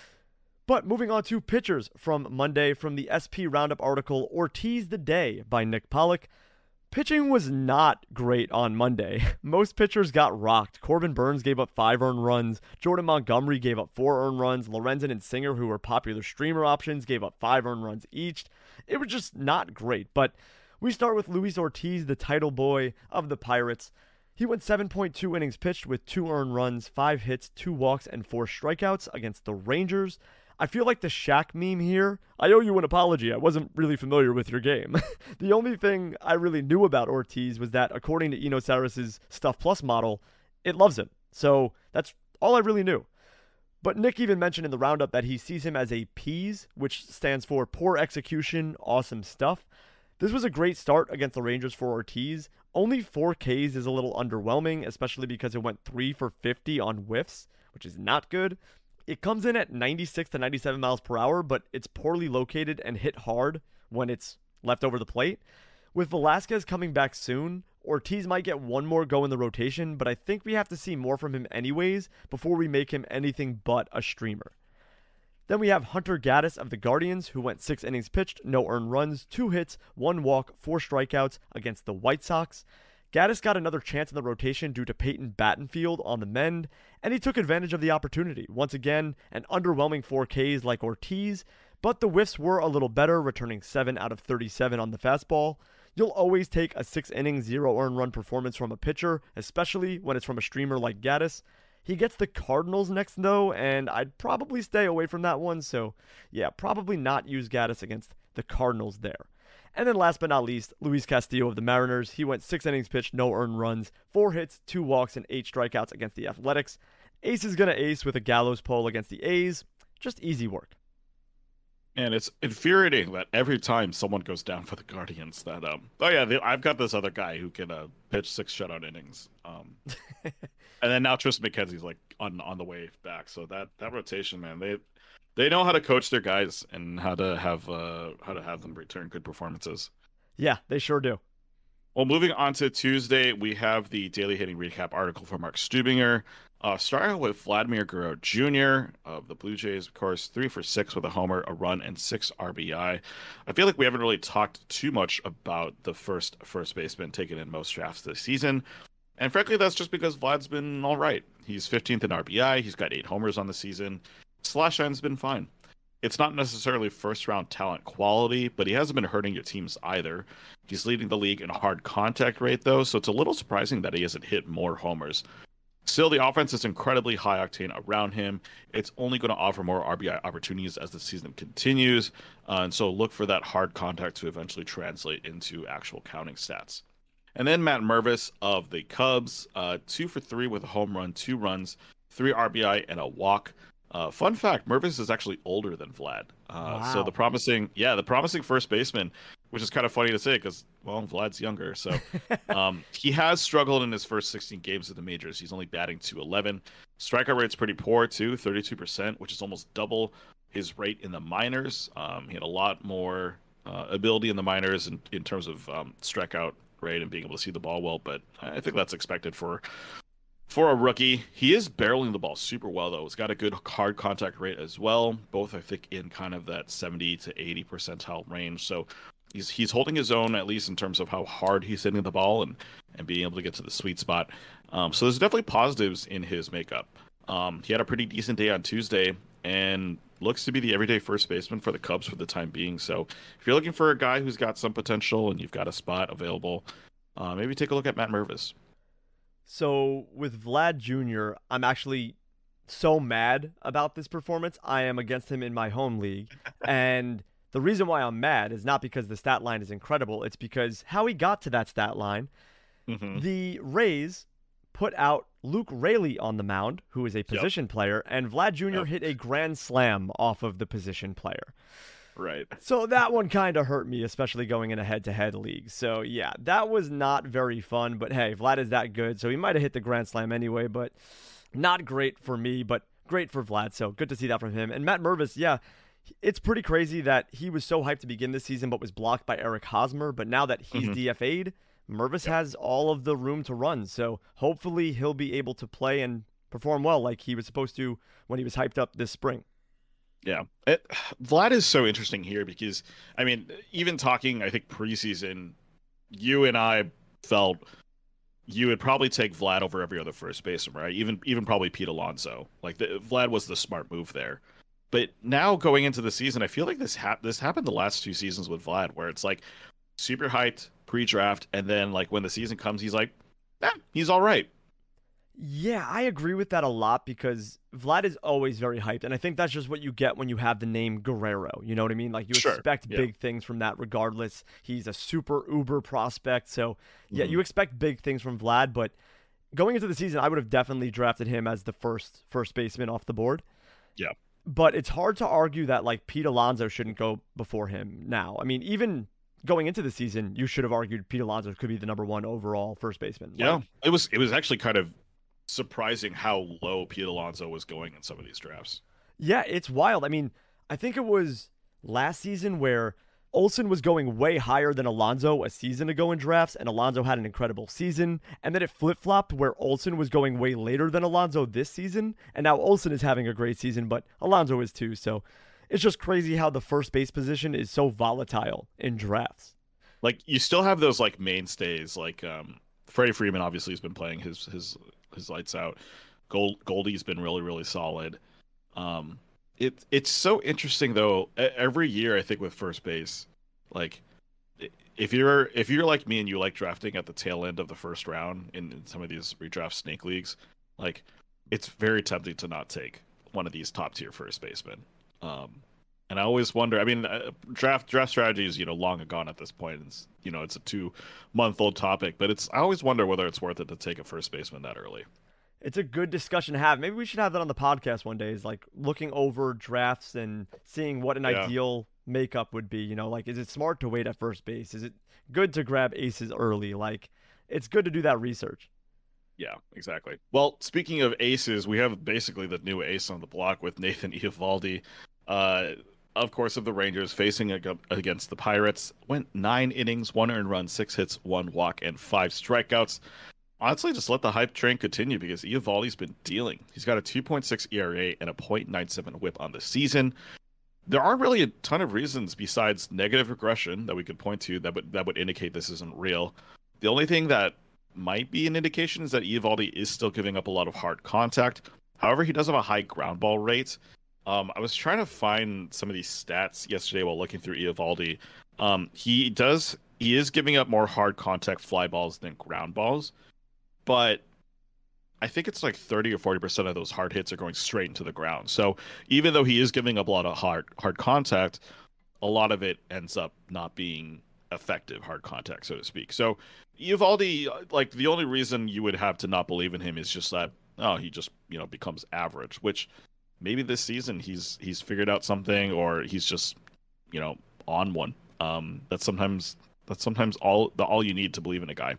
But moving on to pitchers from Monday from the S P Roundup article, Ortiz the Day by Nick Pollock. Pitching was not great on Monday. Most pitchers got rocked. Corbin Burns gave up five earned runs. Jordan Montgomery gave up four earned runs. Lorenzen and Singer, who were popular streamer options, gave up five earned runs each. It was just not great. But we start with Luis Ortiz, the title boy of the Pirates. He went seven point two innings pitched with two earned runs, five hits, two walks, and four strikeouts against the Rangers. I feel like the Shaq meme here. I owe you an apology. I wasn't really familiar with your game. The only thing I really knew about Ortiz was that, according to Eno Saris's Stuff Plus model, it loves him. So that's all I really knew. But Nick even mentioned in the roundup that he sees him as a P's, which stands for poor execution, awesome stuff. This was a great start against the Rangers for Ortiz. Only four Ks is a little underwhelming, especially because it went three for fifty on whiffs, which is not good. It comes in at ninety-six to ninety-seven miles per hour, but it's poorly located and hit hard when it's left over the plate. With Velasquez coming back soon, Ortiz might get one more go in the rotation, but I think we have to see more from him anyways before we make him anything but a streamer. Then we have Hunter Gaddis of the Guardians, who went six innings pitched, no earned runs, two hits, one walk, four strikeouts against the White Sox. Gaddis got another chance in the rotation due to Peyton Battenfield on the mend, and he took advantage of the opportunity. Once again, an underwhelming four Ks like Ortiz, but the whiffs were a little better, returning seven out of thirty-seven on the fastball. You'll always take a six-inning, zero-earned run performance from a pitcher, especially when it's from a streamer like Gaddis. He gets the Cardinals next, though, and I'd probably stay away from that one, so yeah, probably not use Gaddis against the Cardinals there. And then last but not least, Luis Castillo of the Mariners. He went six innings pitched, no earned runs, four hits, two walks, and eight strikeouts against the Athletics. Ace is going to ace with a gallows pole against the A's. Just easy work. And it's infuriating that every time someone goes down for the Guardians, that um, oh yeah, they, I've got this other guy who can uh, pitch six shutout innings. Um, and then now Tristan McKenzie's like on on the way back. So that that rotation, man, they they know how to coach their guys and how to have uh how to have them return good performances. Yeah, they sure do. Well, moving on to Tuesday, we have the daily hitting recap article from Mark Stubinger. Uh, starting with Vladimir Guerrero Junior of the Blue Jays, of course, three for six with a homer, a run, and six R B I. I feel like we haven't really talked too much about the first first baseman taken in most drafts this season. And frankly, that's just because Vlad's been all right. He's fifteenth in R B I. He's got eight homers on the season. Slash line's been fine. It's not necessarily first-round talent quality, but he hasn't been hurting your teams either. He's leading the league in hard contact rate, though, so it's a little surprising that he hasn't hit more homers. Still, the offense is incredibly high octane around him. It's only going to offer more R B I opportunities as the season continues, uh, and so look for that hard contact to eventually translate into actual counting stats. And then Matt Mervis of the Cubs, uh, two for three with a home run, two runs, three R B I, and a walk. Uh, fun fact, Mervis is actually older than Vlad. Uh, wow. So the promising, yeah, the promising first baseman, which is kind of funny to say because, well, Vlad's younger. So um, he has struggled in his first sixteen games of the majors. He's only batting two eleven. Strikeout rate's pretty poor, too, thirty-two percent, which is almost double his rate in the minors. Um, he had a lot more uh, ability in the minors in, in terms of um, strikeout rate and being able to see the ball well, but I think that's expected for For a rookie. He is barreling the ball super well, though. He's got a good hard contact rate as well, both, I think, in kind of that seventy to eighty percentile range. So he's he's holding his own, at least in terms of how hard he's hitting the ball and, and being able to get to the sweet spot. Um, so there's definitely positives in his makeup. Um, he had a pretty decent day on Tuesday and looks to be the everyday first baseman for the Cubs for the time being. So if you're looking for a guy who's got some potential and you've got a spot available, uh, maybe take a look at Matt Mervis. So with Vlad Junior, I'm actually so mad about this performance. I am against him in my home league. And the reason why I'm mad is not because the stat line is incredible. It's because how he got to that stat line. Mm-hmm. The Rays put out Luke Raley on the mound, who is a position yep. player, and Vlad Junior Yep. hit a grand slam off of the position player. Right. So that one kind of hurt me, especially going in a head-to-head league. So yeah, that was not very fun. But hey, Vlad is that good, so he might have hit the grand slam anyway. But not great for me, but great for Vlad. So good to see that from him. And Matt Mervis, yeah, it's pretty crazy that he was so hyped to begin this season, but was blocked by Eric Hosmer. But now that he's mm-hmm. D F A'd, Mervis yep. has all of the room to run. So hopefully he'll be able to play and perform well like he was supposed to when he was hyped up this spring. Yeah, it, Vlad is so interesting here because, I mean, even talking, I think preseason, you and I felt you would probably take Vlad over every other first baseman, right? Even even probably Pete Alonso. Like the, Vlad was the smart move there. But now going into the season, I feel like this ha- this happened the last two seasons with Vlad, where it's like super hyped pre-draft, and then like when the season comes, he's like, eh, he's all right. Yeah, I agree with that a lot because Vlad is always very hyped, and I think that's just what you get when you have the name Guerrero. You know what I mean? Like you sure. expect yeah. big things from that regardless. He's a super uber prospect, so yeah, mm-hmm. you expect big things from Vlad, but going into the season, I would have definitely drafted him as the first first baseman off the board. Yeah. But it's hard to argue that like Pete Alonso shouldn't go before him now. I mean, even going into the season, you should have argued Pete Alonso could be the number one overall first baseman. Yeah, like, it was it was actually kind of surprising how low Pete Alonso was going in some of these drafts. Yeah, it's wild. I mean, I think it was last season where Olsen was going way higher than Alonso a season ago in drafts, and Alonso had an incredible season. And then it flip-flopped where Olsen was going way later than Alonso this season, and now Olsen is having a great season, but Alonso is too. So it's just crazy how the first base position is so volatile in drafts. Like, you still have those, like, mainstays, like, um, Freddie Freeman obviously has been playing his his his lights out. Gold, Goldie's been really, really solid. Um, it it's so interesting though. Every year, I think with first base, like if you're if you're like me and you like drafting at the tail end of the first round in, in some of these redraft snake leagues, like it's very tempting to not take one of these top tier first basemen. Um, and I always wonder. I mean, uh, draft draft strategy is you know long gone at this point. It's you know it's a two month old topic, but it's I always wonder whether it's worth it to take a first baseman that early. It's a good discussion to have. Maybe we should have that on the podcast one day. Is like looking over drafts and seeing what an yeah. ideal makeup would be. You know, like is it smart to wait at first base? Is it good to grab aces early? Like it's good to do that research. Yeah, exactly. Well, speaking of aces, we have basically the new ace on the block with Nathan Eovaldi. Uh, of course, of the Rangers facing against the Pirates. Went nine innings, one earned run, six hits, one walk, and five strikeouts. Honestly, just let the hype train continue because Eovaldi's been dealing. He's got a two point six E R A and a point nine seven whip on the season. There aren't really a ton of reasons besides negative regression that we could point to that would that would indicate this isn't real. The only thing that might be an indication is that Eovaldi is still giving up a lot of hard contact. However, he does have a high ground ball rate. Um, I was trying to find some of these stats yesterday while looking through Eovaldi. Um, he does he is giving up more hard contact fly balls than ground balls, but I think it's like thirty or forty percent of those hard hits are going straight into the ground. So even though he is giving up a lot of hard hard contact, a lot of it ends up not being effective hard contact, so to speak. So Eovaldi, like the only reason you would have to not believe in him is just that oh he just you know becomes average, which maybe this season he's he's figured out something or he's just you know on one. Um, that's sometimes that's sometimes all the all you need to believe in a guy.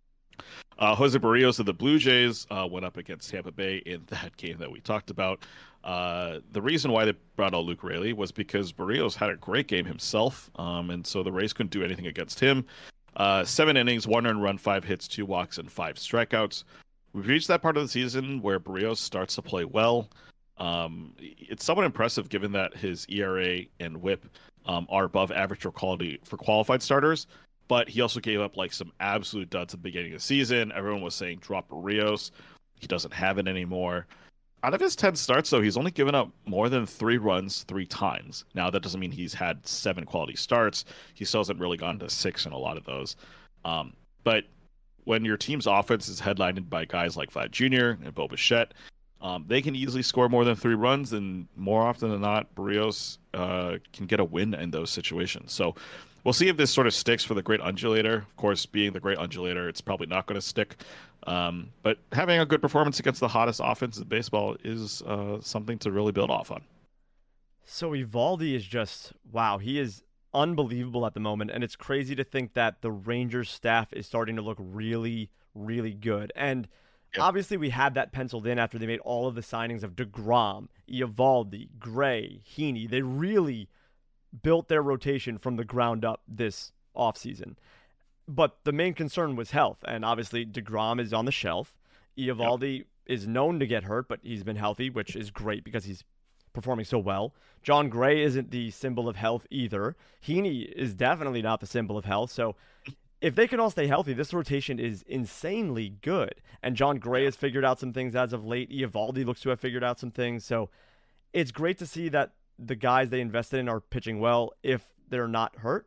Uh, Jose Barrios of the Blue Jays uh, went up against Tampa Bay in that game that we talked about. Uh, the reason why they brought out Luke Raley was because Barrios had a great game himself, um, and so the Rays couldn't do anything against him. Uh, seven innings, one earned run, five hits, two walks, and five strikeouts. We've reached that part of the season where Barrios starts to play well. Um, it's somewhat impressive given that his E R A and whip um, are above average for quality for qualified starters. But he also gave up like some absolute duds at the beginning of the season. Everyone was saying drop Barrios. He doesn't have it anymore. Out of his ten starts, though, he's only given up more than three runs three times. Now, that doesn't mean he's had seven quality starts. He still hasn't really gone to six in a lot of those. Um, but when your team's offense is headlined by guys like Vlad Junior and Bo Bichette, um, they can easily score more than three runs, and more often than not, Barrios uh, can get a win in those situations. So we'll see if this sort of sticks for the great undulator. Of course, being the great undulator, it's probably not going to stick. Um, but having a good performance against the hottest offense in baseball is uh, something to really build off on. So Eovaldi is just, wow, he is unbelievable at the moment, and it's crazy to think that the Rangers staff is starting to look really, really good. And yep. obviously we had that penciled in after they made all of the signings of DeGrom, Eovaldi, Gray, Heaney. They really built their rotation from the ground up this offseason. But the main concern was health, and obviously DeGrom is on the shelf. Eovaldi yep. is known to get hurt, but he's been healthy, which is great because he's performing so well. John Gray isn't the symbol of health either. Heaney is definitely not the symbol of health. So if they can all stay healthy, this rotation is insanely good. And John Gray has figured out some things as of late. Eovaldi looks to have figured out some things. So it's great to see that the guys they invested in are pitching well if they're not hurt.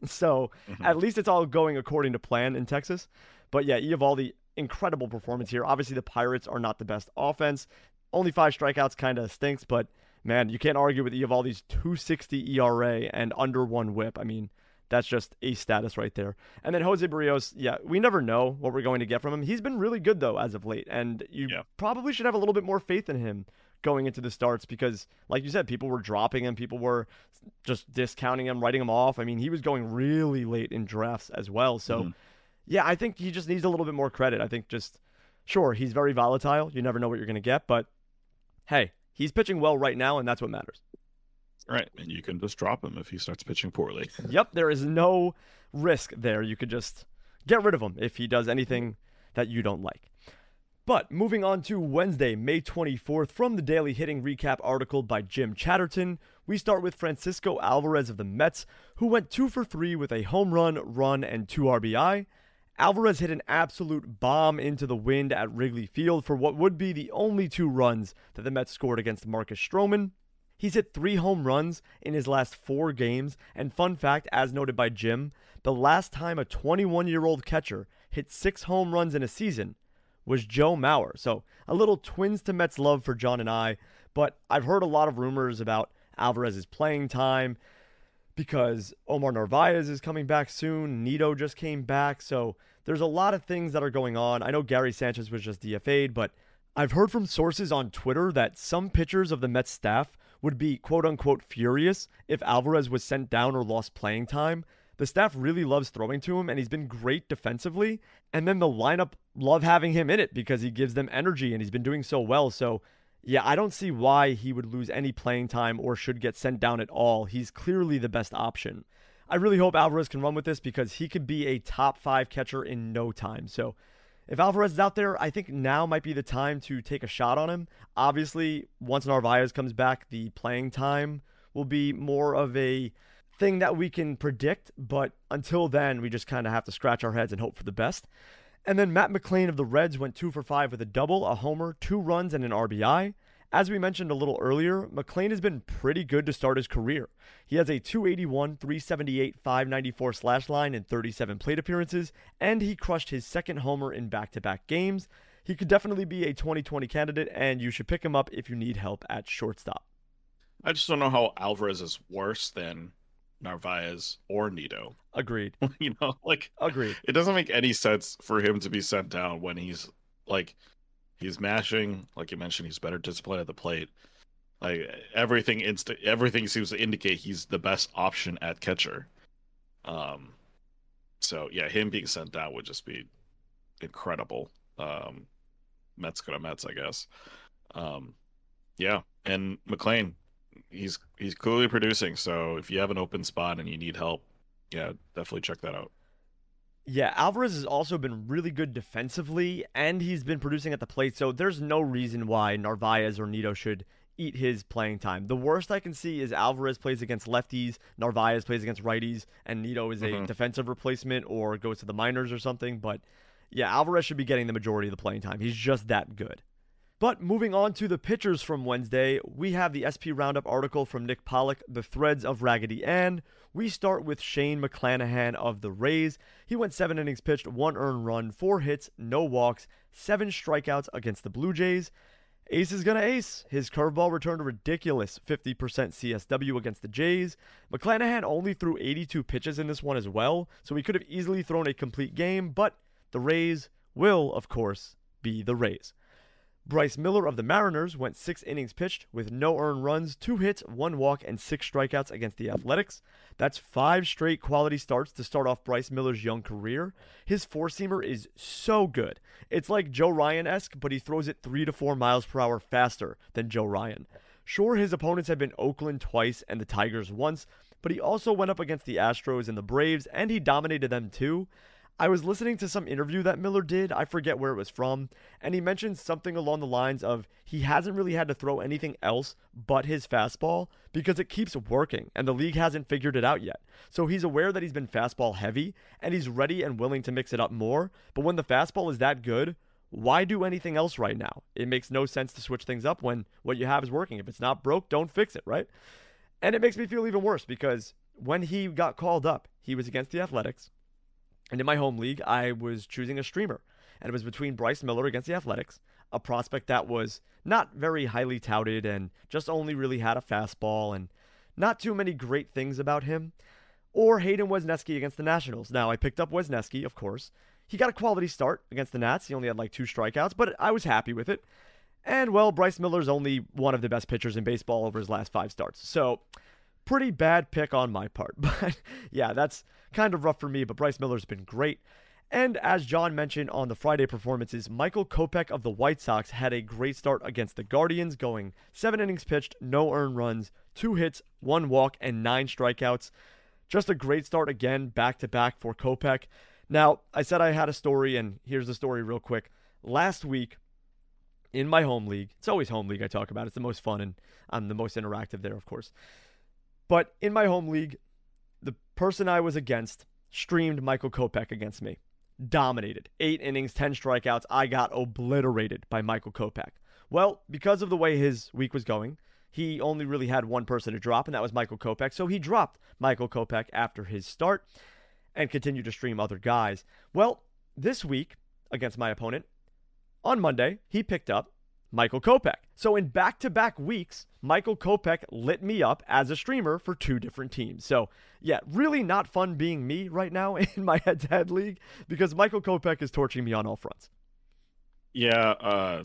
so mm-hmm. at least it's all going according to plan in Texas. But yeah, Eovaldi, incredible performance here. Obviously the Pirates are not the best offense. Only five strikeouts kind of stinks, but man, you can't argue with Eovaldi's two sixty E R A and under one whip. I mean, that's just a status right there. And then Jose Barrios, yeah, we never know what we're going to get from him. He's been really good, though, as of late. And you yeah. probably should have a little bit more faith in him going into the starts because, like you said, people were dropping him. People were just discounting him, writing him off. I mean, he was going really late in drafts as well. So, mm-hmm. yeah, I think he just needs a little bit more credit. I think just, sure, he's very volatile. You never know what you're going to get. But, hey, he's pitching well right now, and that's what matters. Right, and you can just drop him if he starts pitching poorly. Yep, there is no risk there. You could just get rid of him if he does anything that you don't like. But moving on to Wednesday, May twenty-fourth, from the Daily Hitting Recap article by Jim Chatterton, we start with Francisco Alvarez of the Mets, who went two for three with a home run, run, and two R B I. Alvarez hit an absolute bomb into the wind at Wrigley Field for what would be the only two runs that the Mets scored against Marcus Stroman. He's hit three home runs in his last four games, and fun fact, as noted by Jim, the last time a twenty-one-year-old catcher hit six home runs in a season was Joe Mauer. So a little Twins to Mets love for John and I, but I've heard a lot of rumors about Alvarez's playing time because Omar Narvaez is coming back soon, Nido just came back, so there's a lot of things that are going on. I know Gary Sanchez was just D F A'd, but I've heard from sources on Twitter that some pitchers of the Mets staff would be quote-unquote furious if Alvarez was sent down or lost playing time. The staff really loves throwing to him, and he's been great defensively. And then the lineup love having him in it because he gives them energy, and he's been doing so well. So, yeah, I don't see why he would lose any playing time or should get sent down at all. He's clearly the best option. I really hope Alvarez can run with this because he could be a top five catcher in no time. So, if Alvarez is out there, I think now might be the time to take a shot on him. Obviously, once Narvaez comes back, the playing time will be more of a thing that we can predict. But until then, we just kind of have to scratch our heads and hope for the best. And then Matt McLain of the Reds went two for five with a double, a homer, two runs, and an R B I. As we mentioned a little earlier, McLain has been pretty good to start his career. He has a two eighty-one, three seventy-eight, five ninety-four slash line in thirty-seven plate appearances, and he crushed his second homer in back-to-back games. He could definitely be a twenty twenty candidate, and you should pick him up if you need help at shortstop. I just don't know how Alvarez is worse than Narvaez or Nido. Agreed. you know, like, agreed. It doesn't make any sense for him to be sent down when he's, like, he's mashing, like you mentioned, he's better disciplined at the plate. Like everything inst- everything seems to indicate he's the best option at catcher. Um so yeah, him being sent down would just be incredible. Um Mets go to Mets, I guess. Um yeah, and McLain, he's he's clearly producing, so if you have an open spot and you need help, yeah, definitely check that out. Yeah, Alvarez has also been really good defensively, and he's been producing at the plate, so there's no reason why Narvaez or Nido should eat his playing time. The worst I can see is Alvarez plays against lefties, Narvaez plays against righties, and Nido is a mm-hmm. defensive replacement or goes to the minors or something, but yeah, Alvarez should be getting the majority of the playing time. He's just that good. But moving on to the pitchers from Wednesday, we have the S P Roundup article from Nick Pollock, The Threads of Raggedy Ann. We start with Shane McClanahan of the Rays. He went seven innings pitched, one earned run, four hits, no walks, seven strikeouts against the Blue Jays. Ace is gonna ace. His curveball returned a ridiculous fifty percent C S W against the Jays. McClanahan only threw eighty-two pitches in this one as well, so he could have easily thrown a complete game, but the Rays will, of course, be the Rays. Bryce Miller of the Mariners went six innings pitched with no earned runs, two hits, one walk, and six strikeouts against the Athletics. That's five straight quality starts to start off Bryce Miller's young career. His four-seamer is so good. It's like Joe Ryan-esque, but he throws it three to four miles per hour faster than Joe Ryan. Sure, his opponents have been Oakland twice and the Tigers once, but he also went up against the Astros and the Braves, and he dominated them too. I was listening to some interview that Miller did, I forget where it was from, and he mentioned something along the lines of he hasn't really had to throw anything else but his fastball because it keeps working and the league hasn't figured it out yet. So he's aware that he's been fastball heavy and he's ready and willing to mix it up more, but when the fastball is that good, why do anything else right now? It makes no sense to switch things up when what you have is working. If it's not broke, don't fix it, right? And it makes me feel even worse because when he got called up, he was against the Athletics. And in my home league, I was choosing a streamer. And it was between Bryce Miller against the Athletics, a prospect that was not very highly touted and just only really had a fastball and not too many great things about him, or Hayden Wesneski against the Nationals. Now, I picked up Wesneski, of course. He got a quality start against the Nats. He only had like two strikeouts, but I was happy with it. And, well, Bryce Miller's only one of the best pitchers in baseball over his last five starts. So, pretty bad pick on my part. But, yeah, that's kind of rough for me, but Bryce Miller's been great. And as John mentioned on the Friday performances, Michael Kopech of the White Sox had a great start against the Guardians, going seven innings pitched, no earned runs, two hits, one walk, and nine strikeouts. Just a great start again, back-to-back for Kopech. Now, I said I had a story, and here's the story real quick. Last week, in my home league, it's always home league I talk about, it's the most fun, and I'm the most interactive there, of course. But in my home league, the person I was against streamed Michael Kopech against me. Dominated. Eight innings, ten strikeouts. I got obliterated by Michael Kopech. Well, because of the way his week was going, he only really had one person to drop, and that was Michael Kopech. So he dropped Michael Kopech after his start and continued to stream other guys. Well, this week, against my opponent, on Monday, he picked up Michael Kopech. So in back-to-back weeks, Michael Kopech lit me up as a streamer for two different teams. So yeah, really not fun being me right now in my head-to-head league because Michael Kopech is torching me on all fronts. Yeah, uh,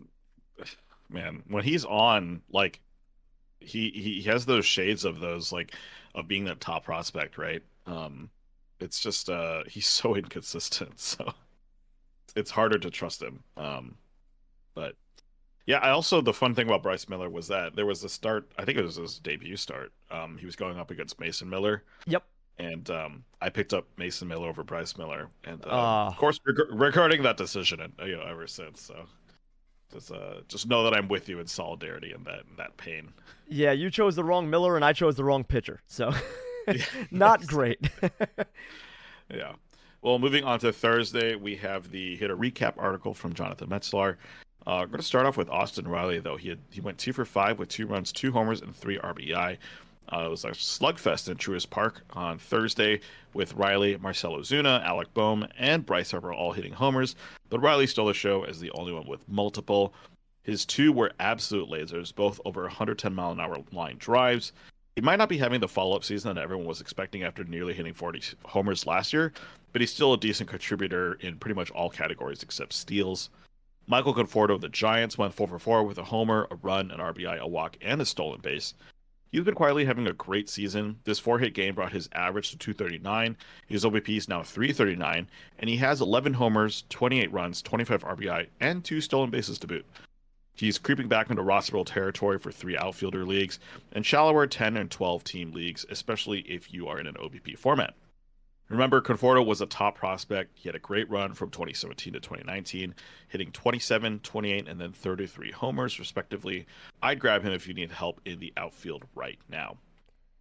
man, when he's on, like, he, he has those shades of those, like, of being that top prospect, right? Um, it's just, uh, he's so inconsistent, so it's harder to trust him. Um, but yeah, I also, the fun thing about Bryce Miller was that there was a start, I think it was his debut start. Um, he was going up against Mason Miller. Yep. And um, I picked up Mason Miller over Bryce Miller. And uh, uh, of course, reg- regarding that decision, and you know, ever since. So just, uh, just know that I'm with you in solidarity in that, in that pain. Yeah, you chose the wrong Miller and I chose the wrong pitcher. So not great. Yeah. Well, moving on to Thursday, we have the hitter recap article from Jonathan Metzlar. Uh, we're going to start off with Austin Riley, though. He had, he went two for five with two runs, two homers, and three R B I. Uh, it was a slugfest in Truist Park on Thursday with Riley, Marcell Ozuna, Alec Bohm, and Bryce Harper all hitting homers. But Riley stole the show as the only one with multiple. His two were absolute lasers, both over one hundred ten mile an hour line drives. He might not be having the follow-up season that everyone was expecting after nearly hitting forty homers last year, but he's still a decent contributor in pretty much all categories except steals. Michael Conforto of the Giants went four for four with a homer, a run, an R B I, a walk, and a stolen base. He's been quietly having a great season. This four-hit game brought his average to two thirty-nine. His O B P is now three thirty-nine, and he has eleven homers, twenty-eight runs, twenty-five R B I, and two stolen bases to boot. He's creeping back into roster roll territory for three outfielder leagues and shallower ten and twelve team leagues, especially if you are in an O B P format. Remember, Conforto was a top prospect. He had a great run from twenty seventeen to twenty nineteen, hitting twenty-seven, twenty-eight, and then thirty-three homers, respectively. I'd grab him if you need help in the outfield right now.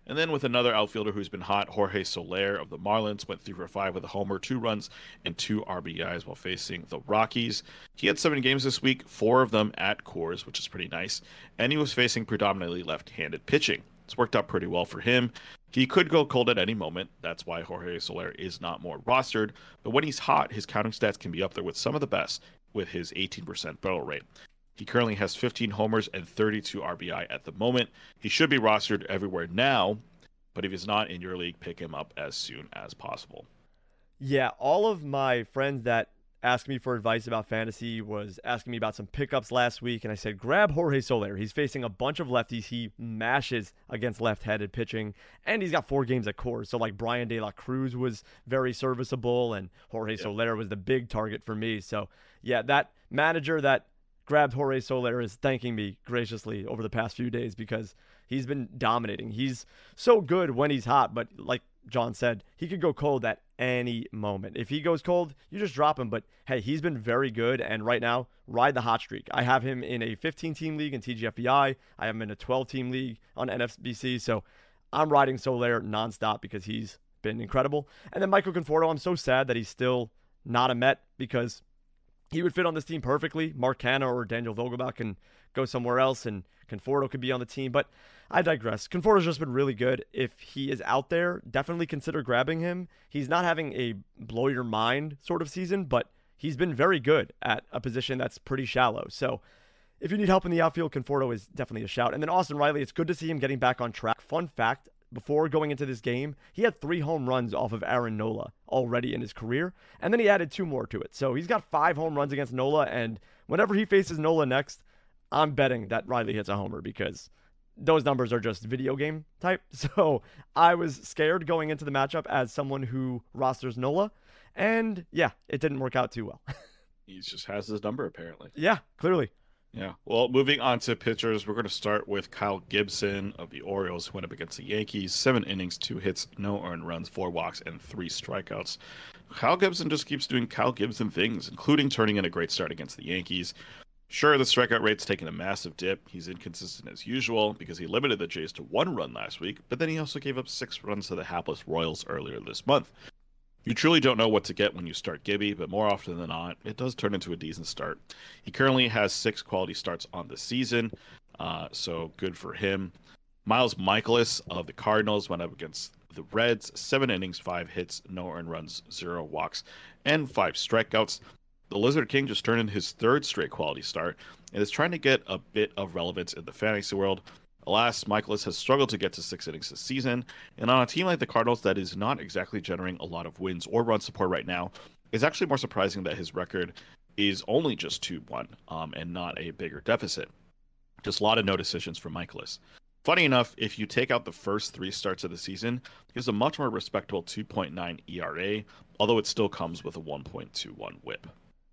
And then with another outfielder who's been hot, Jorge Soler of the Marlins went three for five with a homer, two runs, and two R B Is while facing the Rockies. He had seven games this week, four of them at Coors, which is pretty nice, and he was facing predominantly left-handed pitching. It's worked out pretty well for him. He could go cold at any moment. That's why Jorge Soler is not more rostered. But when he's hot, his counting stats can be up there with some of the best with his eighteen percent barrel rate. He currently has fifteen homers and thirty-two R B I at the moment. He should be rostered everywhere now, but if he's not in your league, pick him up as soon as possible. Yeah, all of my friends that asked me for advice about fantasy was asking me about some pickups last week, and I said, grab Jorge Soler. He's facing a bunch of lefties. He mashes against left-handed pitching, and he's got four games at Coors. So, like, Brian De La Cruz was very serviceable, and Jorge yeah. Soler was the big target for me. So, yeah, that manager that grabbed Jorge Soler is thanking me graciously over the past few days because he's been dominating. He's so good when he's hot, but like John said, he could go cold at any moment. If he goes cold, you just drop him. But hey, he's been very good, and right now, ride the hot streak. I have him in a fifteen-team league in T G F B I. I have him in a twelve-team league on N F B C. So I'm riding Soler nonstop because he's been incredible. And then Michael Conforto, I'm so sad that he's still not a Met because he would fit on this team perfectly. Mark Canha or Daniel Vogelbach can go somewhere else, and Conforto could be on the team. But I digress. Conforto's just been really good. If he is out there, definitely consider grabbing him. He's not having a blow your mind sort of season, but he's been very good at a position that's pretty shallow. So if you need help in the outfield, Conforto is definitely a shout. And then Austin Riley, it's good to see him getting back on track. Fun fact, before going into this game, he had three home runs off of Aaron Nola already in his career, and then he added two more to it. So he's got five home runs against Nola, and whenever he faces Nola next, I'm betting that Riley hits a homer because those numbers are just video game type. So I was scared going into the matchup as someone who rosters Nola, and yeah, it didn't work out too well. He just has his number, apparently. Yeah, clearly. Yeah. Well, moving on to pitchers, we're going to start with Kyle Gibson of the Orioles, who went up against the Yankees. Seven innings, two hits, no earned runs, four walks, and three strikeouts. Kyle Gibson just keeps doing Kyle Gibson things, including turning in a great start against the Yankees. Sure, the strikeout rate's taken a massive dip. He's inconsistent as usual because he limited the Jays to one run last week, but then he also gave up six runs to the hapless Royals earlier this month. You truly don't know what to get when you start Gibby, but more often than not, it does turn into a decent start. He currently has six quality starts on the season, uh, so good for him. Miles Michaelis of the Cardinals went up against the Reds, seven innings, five hits, no earned runs, zero walks, and five strikeouts. The Lizard King just turned in his third straight quality start and is trying to get a bit of relevance in the fantasy world. Alas, Michaelis has struggled to get to six innings this season, and on a team like the Cardinals that is not exactly generating a lot of wins or run support right now, it's actually more surprising that his record is only just two one um, and not a bigger deficit. Just a lot of no decisions from Michaelis. Funny enough, if you take out the first three starts of the season, he has a much more respectable two point nine E R A, although it still comes with a one point two one whip.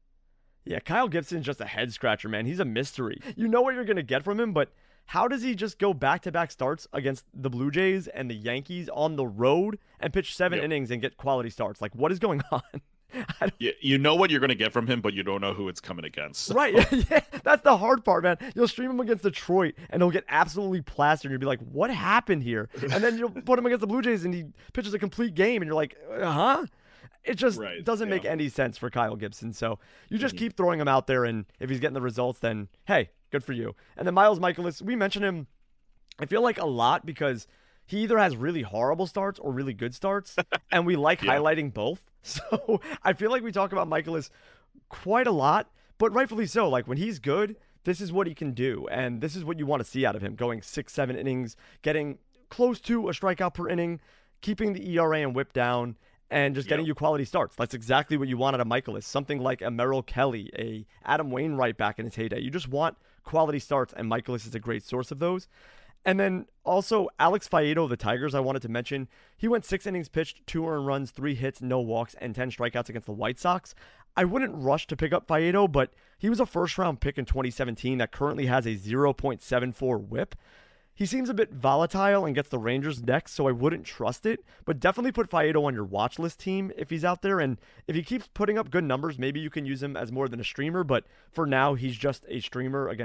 Yeah, Kyle Gibson's just a head scratcher, man. He's a mystery. You know what you're going to get from him, but how does he just go back-to-back starts against the Blue Jays and the Yankees on the road and pitch seven yep. innings and get quality starts? Like, what is going on? I don't... Yeah, you know what you're going to get from him, but you don't know who it's coming against. So. Right. Yeah, that's the hard part, man. You'll stream him against Detroit, and he'll get absolutely plastered. And you'll be like, what happened here? And then you'll put him against the Blue Jays, and he pitches a complete game, and you're like, huh? It just right, doesn't yeah. make any sense for Kyle Gibson. So you just mm-hmm. keep throwing him out there, and if he's getting the results, then hey, good for you. And then Miles Michaelis, we mentioned him, I feel like a lot because he either has really horrible starts or really good starts, and we like yeah. highlighting both. So I feel like we talk about Michaelis quite a lot, but rightfully so. Like when he's good, this is what he can do, and this is what you want to see out of him, going six, seven innings, getting close to a strikeout per inning, keeping the E R A and whip down, and just getting yep. you quality starts. That's exactly what you want out of Michaelis. Something like a Merrill Kelly, a Adam Wainwright back in his heyday. You just want quality starts, and Michaelis is a great source of those. And then also Alex Faedo of the Tigers, I wanted to mention. He went six innings pitched, two earned runs, three hits, no walks, and ten strikeouts against the White Sox. I wouldn't rush to pick up Faedo, but he was a first-round pick in twenty seventeen that currently has a zero point seven four whip. He seems a bit volatile and gets the Rangers next, so I wouldn't trust it. But definitely put Faedo on your watch list team if he's out there. And if he keeps putting up good numbers, maybe you can use him as more than a streamer. But for now, he's just a streamer against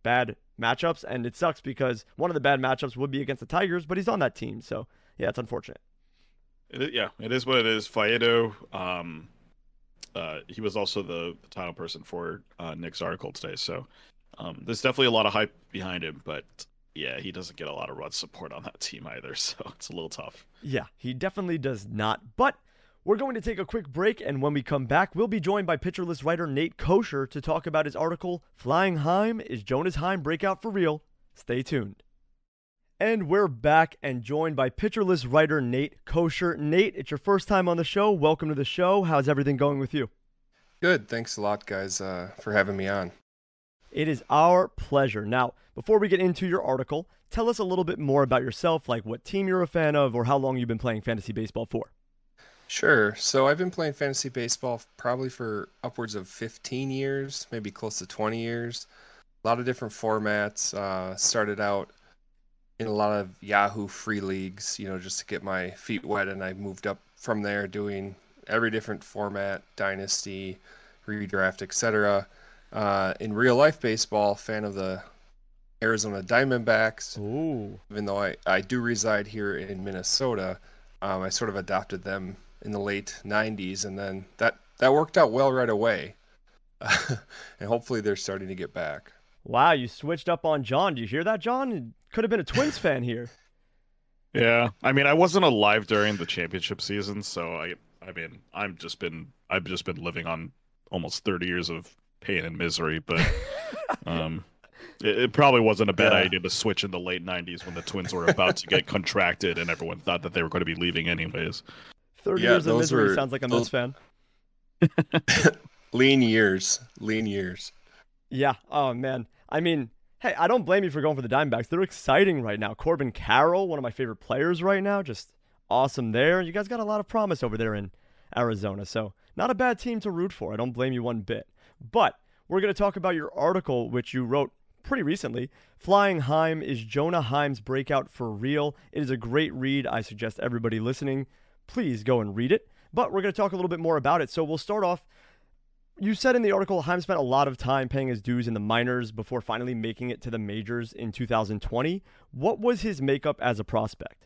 bad matchups, and it sucks because one of the bad matchups would be against the Tigers, but he's on that team, so yeah, it's unfortunate. It is, yeah, it is what it is. Faedo, um, uh, he was also the, the title person for uh, Nick's article today, so um, there's definitely a lot of hype behind him, but yeah, he doesn't get a lot of run support on that team either, so it's a little tough. Yeah, he definitely does not, but we're going to take a quick break, and when we come back, we'll be joined by Pitcher List writer Nate Kosher to talk about his article, Flying Heim, Is Jonas Heim Breakout for Real? Stay tuned. And we're back and joined by Pitcher List writer Nate Kosher. Nate, it's your first time on the show. Welcome to the show. How's everything going with you? Good. Thanks a lot, guys, uh, for having me on. It is our pleasure. Now, before we get into your article, tell us a little bit more about yourself, like what team you're a fan of or how long you've been playing fantasy baseball for. Sure. So I've been playing fantasy baseball probably for upwards of fifteen years, maybe close to twenty years. A lot of different formats. Uh, started out in a lot of Yahoo free leagues, you know, just to get my feet wet, and I moved up from there doing every different format, dynasty, redraft, et cetera. Uh, in real life baseball, fan of the Arizona Diamondbacks. Ooh. Even though I, I do reside here in Minnesota, um, I sort of adopted them in the late nineties, and then that, that worked out well right away. And hopefully they're starting to get back. Wow, you switched up on John. Do you hear that, John? Could have been a Twins fan here. Yeah, I mean, I wasn't alive during the championship season, so I, I mean, I'm just been, I've just been living on almost thirty years of pain and misery. But um, it, it probably wasn't a bad yeah. idea to switch in the late nineties when the Twins were about to get contracted and everyone thought that they were going to be leaving anyways. Thirty yeah, years of misery were, sounds like a Mets fan. Lean years, lean years. Yeah. Oh man. I mean, hey, I don't blame you for going for the Diamondbacks. They're exciting right now. Corbin Carroll, one of my favorite players right now, just awesome there. You guys got a lot of promise over there in Arizona, so not a bad team to root for. I don't blame you one bit. But we're going to talk about your article, which you wrote pretty recently. Flying Heim, Is Jonah Heim's Breakout for Real? It is a great read. I suggest everybody listening, please go and read it. But we're going to talk a little bit more about it. So we'll start off. You said in the article, Heim spent a lot of time paying his dues in the minors before finally making it to the majors in two thousand twenty. What was his makeup as a prospect?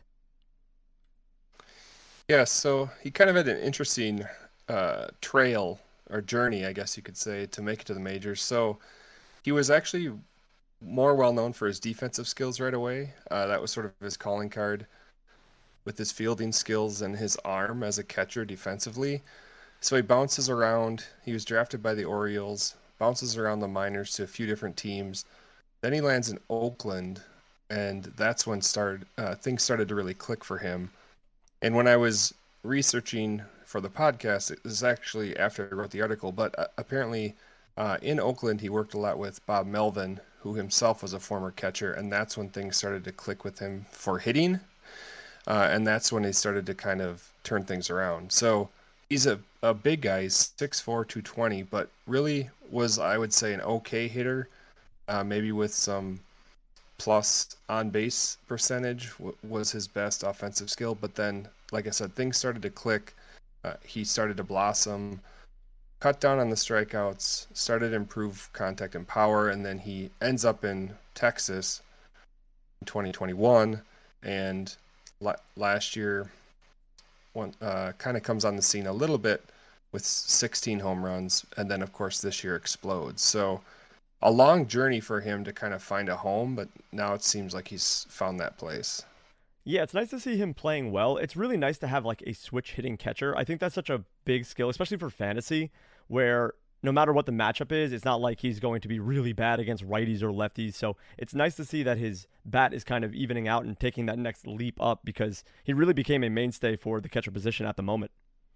Yeah, so he kind of had an interesting uh, trail or journey, I guess you could say, to make it to the majors. So he was actually more well known for his defensive skills right away. Uh, that was sort of his calling card, with his fielding skills and his arm as a catcher defensively. So he bounces around. He was drafted by the Orioles, bounces around the minors to a few different teams. Then he lands in Oakland, and that's when started uh, things started to really click for him. And when I was researching for the podcast, it was actually after I wrote the article, but uh, apparently uh, in Oakland he worked a lot with Bob Melvin, who himself was a former catcher, and that's when things started to click with him for hitting. Uh, and that's when he started to kind of turn things around. So he's a, a big guy. He's six four, two twenty, but really was, I would say, an okay hitter, uh, maybe with some plus on-base percentage w- was his best offensive skill. But then, like I said, things started to click. Uh, he started to blossom, cut down on the strikeouts, started to improve contact and power, and then he ends up in Texas in twenty twenty-one, and la- last year one uh, kind of comes on the scene a little bit with sixteen home runs, and then of course this year explodes. So a long journey for him to kind of find a home, but now it seems like he's found that place. Yeah, it's nice to see him playing well. It's really nice to have like a switch hitting catcher. I think that's such a big skill, especially for fantasy, where no matter what the matchup is, it's not like he's going to be really bad against righties or lefties. So it's nice to see that his bat is kind of evening out and taking that next leap up, because he really became a mainstay for the catcher position at the moment.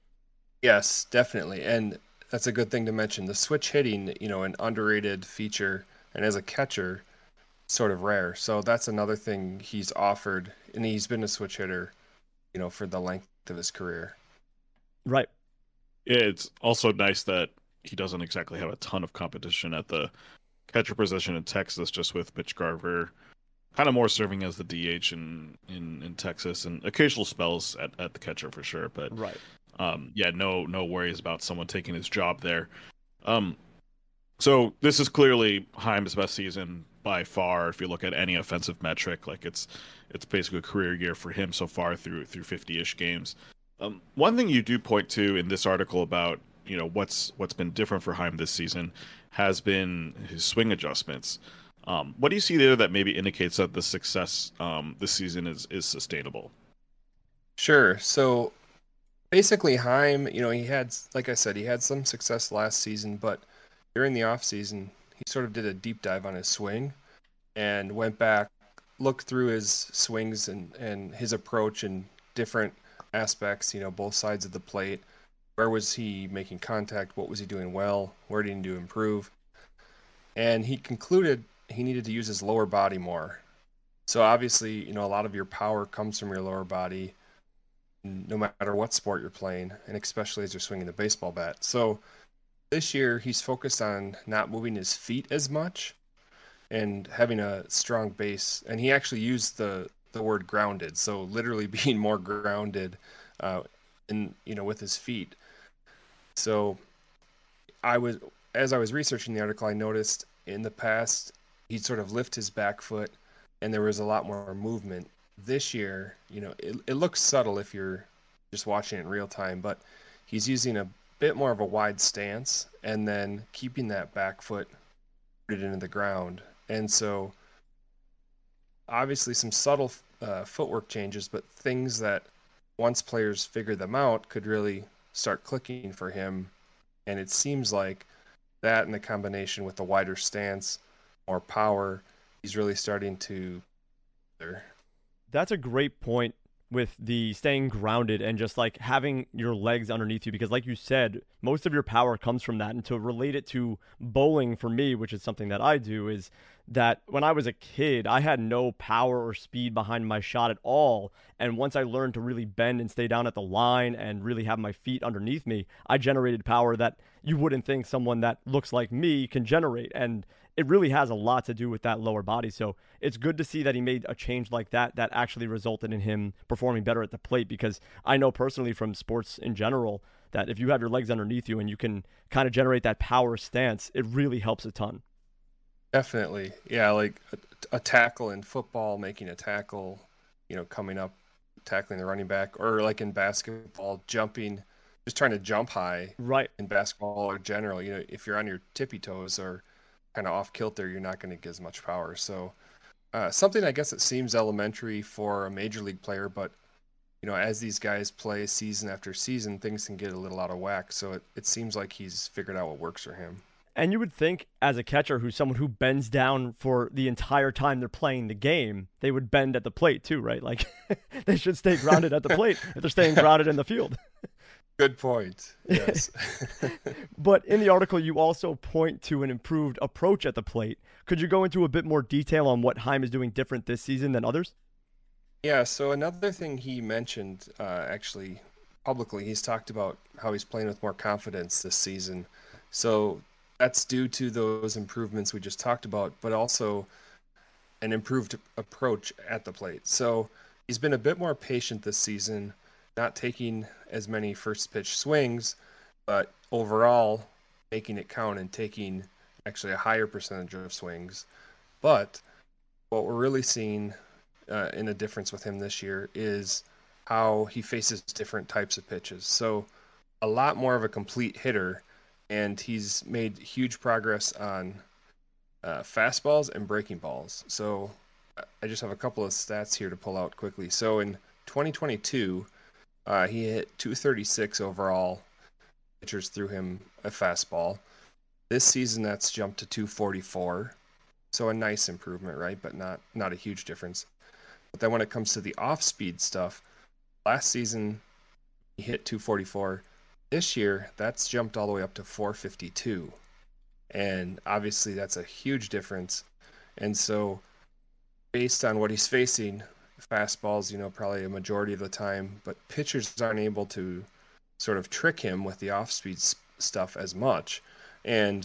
Yes, definitely. And that's a good thing to mention. The switch hitting, you know, an underrated feature, and as a catcher, sort of rare. So that's another thing he's offered, and he's been a switch hitter, you know, for the length of his career. Right. Yeah, it's also nice that he doesn't exactly have a ton of competition at the catcher position in Texas, just with Mitch Garver kind of more serving as the D H in, in, in Texas, and occasional spells at, at the catcher for sure. But right. um, yeah, no no worries about someone taking his job there. Um, so this is clearly Heim's best season by far. If you look at any offensive metric, like it's it's basically a career year for him so far through through fifty-ish games. Um, one thing you do point to in this article about you know what's what's been different for Heim this season has been his swing adjustments. Um, what do you see there that maybe indicates that the success um, this season is is sustainable? Sure. So basically, Heim, you know, he had, like I said, he had some success last season, but during the off season, he sort of did a deep dive on his swing and went back, looked through his swings and, and his approach in different aspects, you know, both sides of the plate. Where was he making contact? What was he doing well? Where did he need to improve? And he concluded he needed to use his lower body more. So obviously, you know, a lot of your power comes from your lower body, no matter what sport you're playing, and especially as you're swinging the baseball bat. So this year, he's focused on not moving his feet as much and having a strong base. And he actually used the, the word grounded, so literally being more grounded uh, in, you know, with his feet. So I was, as I was researching the article, I noticed in the past, he'd sort of lift his back foot, and there was a lot more movement. This year, you know, it, it looks subtle if you're just watching it in real time, but he's using a bit more of a wide stance and then keeping that back foot rooted into the ground. And so obviously some subtle uh, footwork changes, but things that once players figure them out could really start clicking for him. And it seems like that in the combination with the wider stance, more power, he's really starting to there. That's a great point with the staying grounded and just like having your legs underneath you, because like you said, most of your power comes from that. And to relate it to bowling for me, which is something that I do, is that when I was a kid, I had no power or speed behind my shot at all. And once I learned to really bend and stay down at the line and really have my feet underneath me, I generated power that you wouldn't think someone that looks like me can generate. And it really has a lot to do with that lower body. So it's good to see that he made a change like that that actually resulted in him performing better at the plate, because I know personally from sports in general that if you have your legs underneath you and you can kind of generate that power stance, it really helps a ton. Definitely. Yeah, like a, a tackle in football, making a tackle, you know, coming up, tackling the running back, or like in basketball, jumping, just trying to jump high. Right. In basketball or general, you know, if you're on your tippy toes or kind of off kilter, you're not going to get as much power. So uh, something I guess that seems elementary for a major league player, but you know, as these guys play season after season, things can get a little out of whack. So it, it seems like he's figured out what works for him. And you would think as a catcher who's someone who bends down for the entire time they're playing the game, they would bend at the plate too, right? Like they should stay grounded at the plate if they're staying grounded in the field. Good point. Yes. But in the article, you also point to an improved approach at the plate. Could you go into a bit more detail on what Heim is doing different this season than others? Yeah, so another thing he mentioned, uh, actually, publicly, he's talked about how he's playing with more confidence this season. So that's due to those improvements we just talked about, but also an improved approach at the plate. So he's been a bit more patient this season, not taking as many first pitch swings, but overall making it count and taking actually a higher percentage of swings. But what we're really seeing uh, in a difference with him this year is how he faces different types of pitches. So a lot more of a complete hitter, and he's made huge progress on uh, fastballs and breaking balls. So I just have a couple of stats here to pull out quickly. So in twenty twenty-two, Uh, he hit two thirty-six overall. Pitchers threw him a fastball. This season, that's jumped to two forty-four. So a nice improvement, right? But not not a huge difference. But then when it comes to the off-speed stuff, last season he hit two forty-four. This year, that's jumped all the way up to four fifty-two. And obviously, that's a huge difference. And so based on what he's facing, fastballs, you know, probably a majority of the time, but pitchers aren't able to sort of trick him with the off-speed stuff as much. And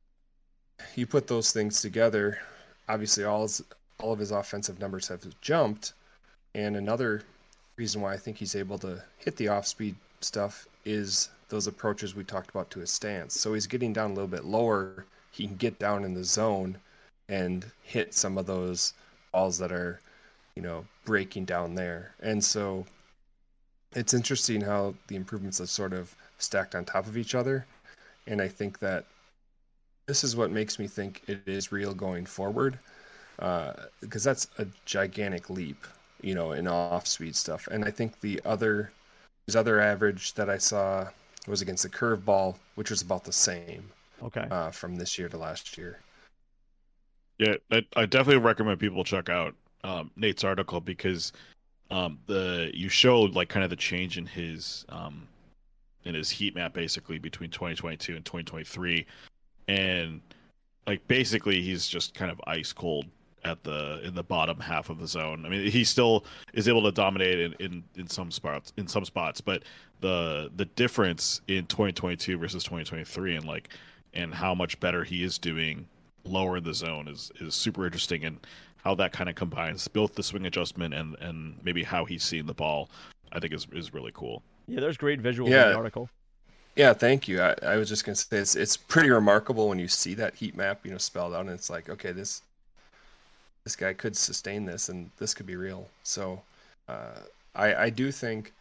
you put those things together, obviously all his, all of his offensive numbers have jumped. And another reason why I think he's able to hit the off-speed stuff is those approaches we talked about to his stance. So he's getting down a little bit lower. He can get down in the zone and hit some of those balls that are, you know, breaking down there. And so it's interesting how the improvements have sort of stacked on top of each other. And I think that this is what makes me think it is real going forward, uh, because that's a gigantic leap, you know, in off-speed stuff. And I think the other, his other average that I saw was against the curveball, which was about the same. Okay. Uh, from this year to last year. Yeah, I, I definitely recommend people check out um, Nate's article because um, the you showed like kind of the change in his um, in his heat map basically between twenty twenty-two and twenty twenty-three, and like basically he's just kind of ice cold at the in the bottom half of the zone. I mean, he still is able to dominate in, in, in some spots in some spots, but the the difference in twenty twenty-two versus twenty twenty-three and like and how much better he is doing lower in the zone is is super interesting, and how that kind of combines both the swing adjustment and and maybe how he's seeing the ball, I think is is really cool. Yeah, there's great visuals yeah. in the article. Yeah, thank you. I, I was just gonna say it's it's pretty remarkable when you see that heat map, you know, spelled out, and it's like, okay, this this guy could sustain this, and this could be real. So uh, I I do think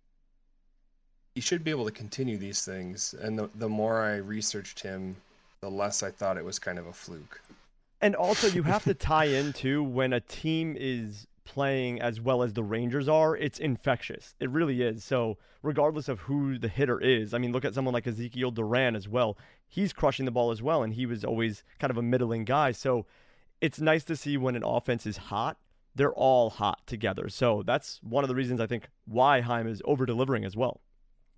he should be able to continue these things. And the, the more I researched him, the less I thought it was kind of a fluke. And also, you have to tie in, too, when a team is playing as well as the Rangers are, it's infectious. It really is. So regardless of who the hitter is, I mean, look at someone like Ezekiel Duran as well. He's crushing the ball as well, and he was always kind of a middling guy. So it's nice to see when an offense is hot, they're all hot together. So that's one of the reasons I think why Heim is over-delivering as well.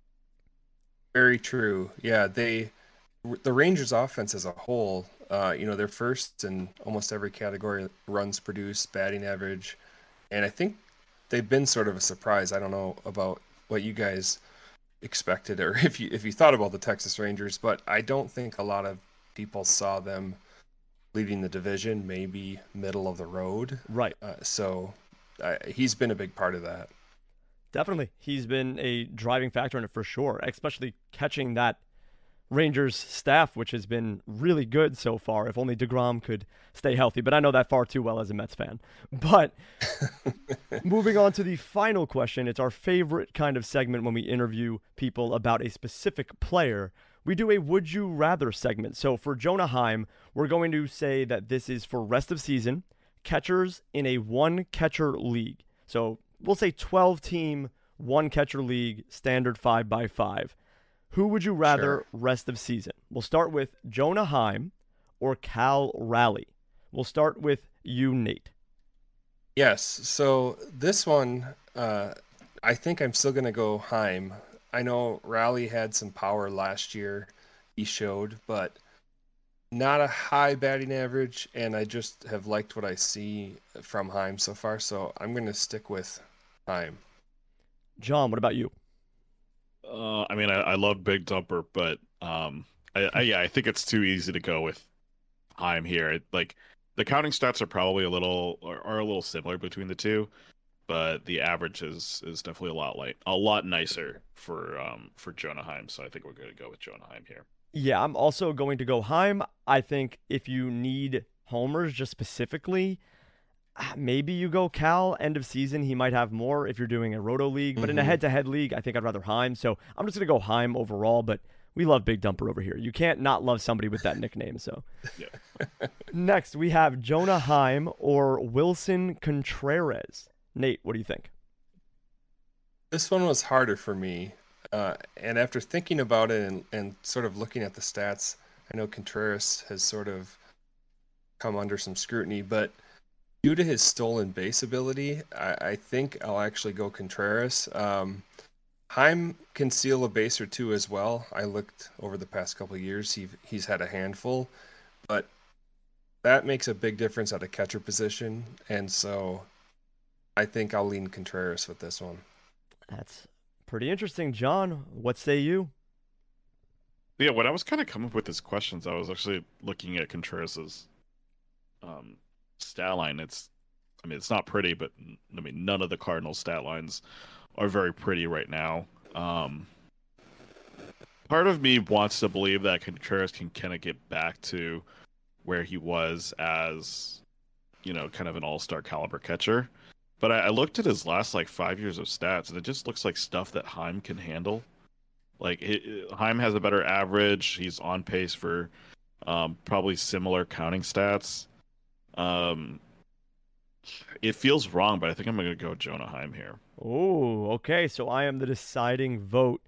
Very true. Yeah, they the Rangers offense as a whole, uh, you know, they're first in almost every category: runs produced, batting average, and I think they've been sort of a surprise. I don't know about what you guys expected or if you if you thought about the Texas Rangers, but I don't think a lot of people saw them leading the division, maybe middle of the road. Right. Uh, so uh, he's been a big part of that. Definitely. He's been a driving factor in it for sure, especially catching that Rangers staff, which has been really good so far. If only DeGrom could stay healthy, but I know that far too well as a Mets fan. But moving on to the final question, it's our favorite kind of segment when we interview people about a specific player. We do a Would You Rather segment. So for Jonah Heim, we're going to say that this is for rest of season, catchers in a one-catcher league. So we'll say twelve-team, one-catcher league, standard five by five. Who would you rather Sure. rest of season? We'll start with Jonah Heim or Cal Raleigh. We'll start with you, Nate. Yes. So this one, uh, I think I'm still going to go Heim. I know Raleigh had some power last year, he showed, but not a high batting average, and I just have liked what I see from Heim so far, so I'm going to stick with Heim. John, what about you? Uh, I mean, I, I love Big Dumper, but um, I, I yeah, I think it's too easy to go with Heim here. It, like the counting stats are probably a little are, are a little similar between the two, but the average is is definitely a lot light, a lot nicer for um for Jonah Heim. So I think we're going to go with Jonah Heim here. Yeah, I'm also going to go Heim. I think if you need homers just specifically, maybe you go Cal. End of season, he might have more if you're doing a roto league. But mm-hmm. in a head-to-head league, I think I'd rather Heim. So I'm just going to go Heim overall. But we love Big Dumper over here. You can't not love somebody with that nickname. So yeah. Next, we have Jonah Heim or Wilson Contreras. Nate, what do you think? This one was harder for me. Uh, and after thinking about it and, and sort of looking at the stats, I know Contreras has sort of come under some scrutiny, but due to his stolen base ability, I, I think I'll actually go Contreras. Um, Heim can steal a base or two as well. I looked over the past couple of years. He, he's had a handful, but that makes a big difference at a catcher position. And so I think I'll lean Contreras with this one. That's pretty interesting. John, what say you? Yeah, when I was kind of coming up with these questions, I was actually looking at Contreras's um, stat line. It's, I mean, it's not pretty, but I mean, none of the Cardinals' stat lines are very pretty right now. Um, part of me wants to believe that Contreras can kind of get back to where he was as, you know, kind of an all-star caliber catcher. But I, I looked at his last like five years of stats, and it just looks like stuff that Heim can handle. Like it, Heim has a better average. He's on pace for um, probably similar counting stats. Um, it feels wrong, but I think I'm going to go Jonah Heim here. Oh, okay. So I am the deciding vote.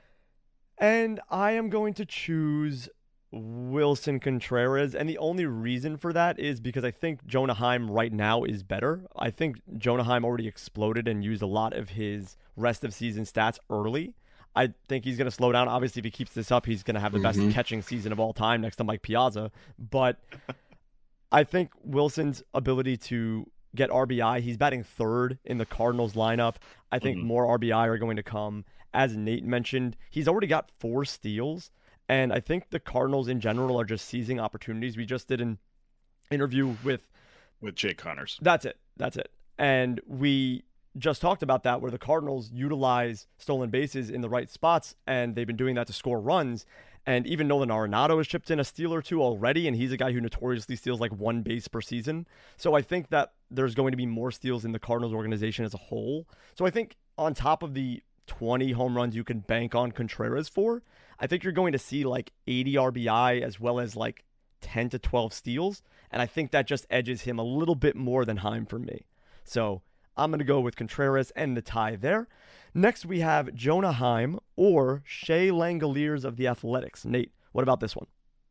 And I am going to choose Wilson Contreras. And the only reason for that is because I think Jonah Heim right now is better. I think Jonah Heim already exploded and used a lot of his rest of season stats early. I think he's going to slow down. Obviously, if he keeps this up, he's going to have the mm-hmm. best catching season of all time next to Mike Piazza. But I think Wilson's ability to get R B I, he's batting third in the Cardinals lineup. I think mm-hmm. more R B I are going to come. As Nate mentioned, he's already got four steals. And I think the Cardinals in general are just seizing opportunities. We just did an interview with... With Jake Connors. That's it. That's it. And we just talked about that, where the Cardinals utilize stolen bases in the right spots, and they've been doing that to score runs. And even Nolan Arenado has chipped in a steal or two already, and he's a guy who notoriously steals like one base per season. So I think that there's going to be more steals in the Cardinals organization as a whole. So I think on top of the twenty home runs you can bank on Contreras for, I think you're going to see like eighty R B I as well as like ten to twelve steals. And I think that just edges him a little bit more than Heim for me. So I'm going to go with Contreras and the tie there. Next, we have Jonah Heim or Shea Langoliers of the Athletics. Nate, what about this one?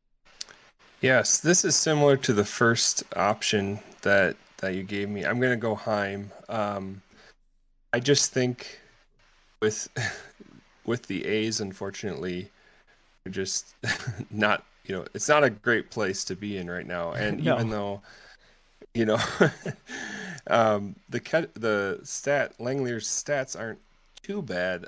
Yes, this is similar to the first option that, that you gave me. I'm going to go Heim. Um, I just think with with the A's, unfortunately, they're just not, you know, it's not a great place to be in right now. And No. even though, you know, um, the the stat Langoliers stats aren't too bad.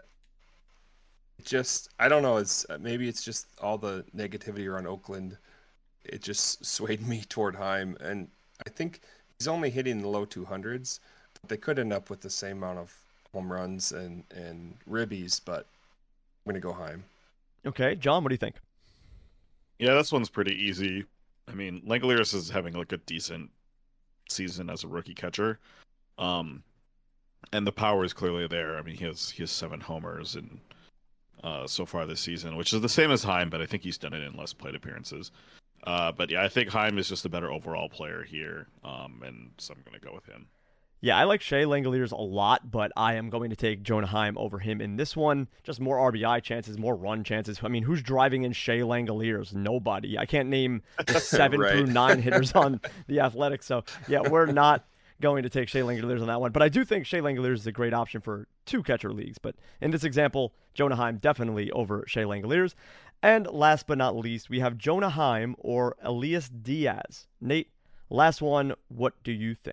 It just, I don't know. It's maybe it's just all the negativity around Oakland. It just swayed me toward Heim, and I think he's only hitting the low two hundreds. But they could end up with the same amount of home runs and and ribbies, but I'm gonna go Heim. Okay, John, what do you think? Yeah, this one's pretty easy. I mean, Langoliers is having like a decent season as a rookie catcher. Um, and the power is clearly there. I mean, he has he has seven homers and uh, so far this season, which is the same as Heim, but I think he's done it in less plate appearances. Uh, but yeah, I think Heim is just a better overall player here, um, and so I'm going to go with him. Yeah, I like Shea Langoliers a lot, but I am going to take Jonah Heim over him in this one. Just more R B I chances, more run chances. I mean, who's driving in Shea Langoliers? Nobody. I can't name the seven Right. through nine hitters on the Athletics. So, yeah, we're not going to take Shea Langoliers on that one. But I do think Shea Langoliers is a great option for two catcher leagues. But in this example, Jonah Heim definitely over Shea Langoliers. And last but not least, we have Jonah Heim or Elias Diaz. Nate, last one, what do you think?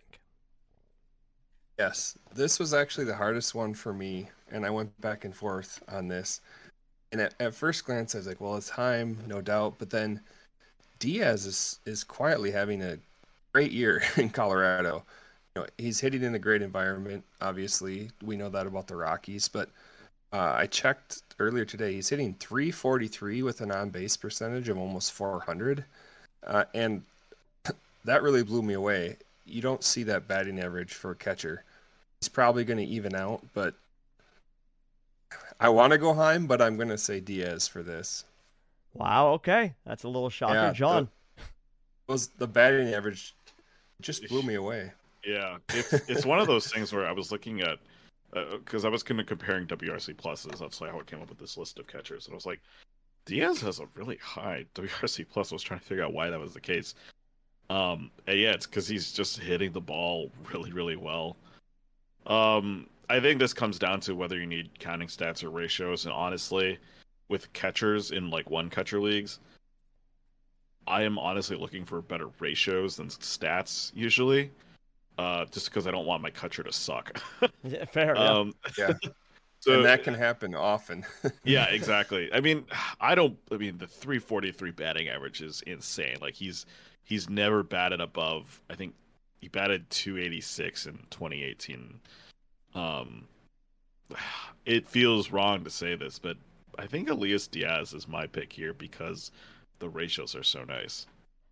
Yes, this was actually the hardest one for me, and I went back and forth on this. And at, at first glance, I was like, well, it's Heim, no doubt. But then Diaz is, is quietly having a great year in Colorado. You know, he's hitting in a great environment, obviously. We know that about the Rockies. But uh, I checked earlier today, he's hitting three forty-three with an on-base percentage of almost four hundred. Uh, and that really blew me away. You don't see that batting average for a catcher. He's probably going to even out, but I want to go Heim, but I'm going to say Diaz for this. Wow, okay. That's a little shocking, Yeah, John. The, was the batting average just blew me away. Yeah, it's it's one of those things where I was looking at, because uh, I was kind of comparing W R C pluses. That's how I came up with this list of catchers. And I was like, Diaz has a really high W R C plus. I was trying to figure out why that was the case. Um, and yeah, it's because he's just hitting the ball really, really well. Um, I think this comes down to whether you need counting stats or ratios. And honestly, with catchers in like one catcher leagues, I am honestly looking for better ratios than stats usually. Uh, just because I don't want my catcher to suck. Yeah, fair. Yeah. um, Yeah. so and that can happen often. yeah, exactly. I mean, I don't. I mean, the three forty-three batting average is insane. Like he's he's never batted above. I think he batted two eighty-six in twenty eighteen. Um, it feels wrong to say this, but I think Elias Diaz is my pick here because the ratios are so nice.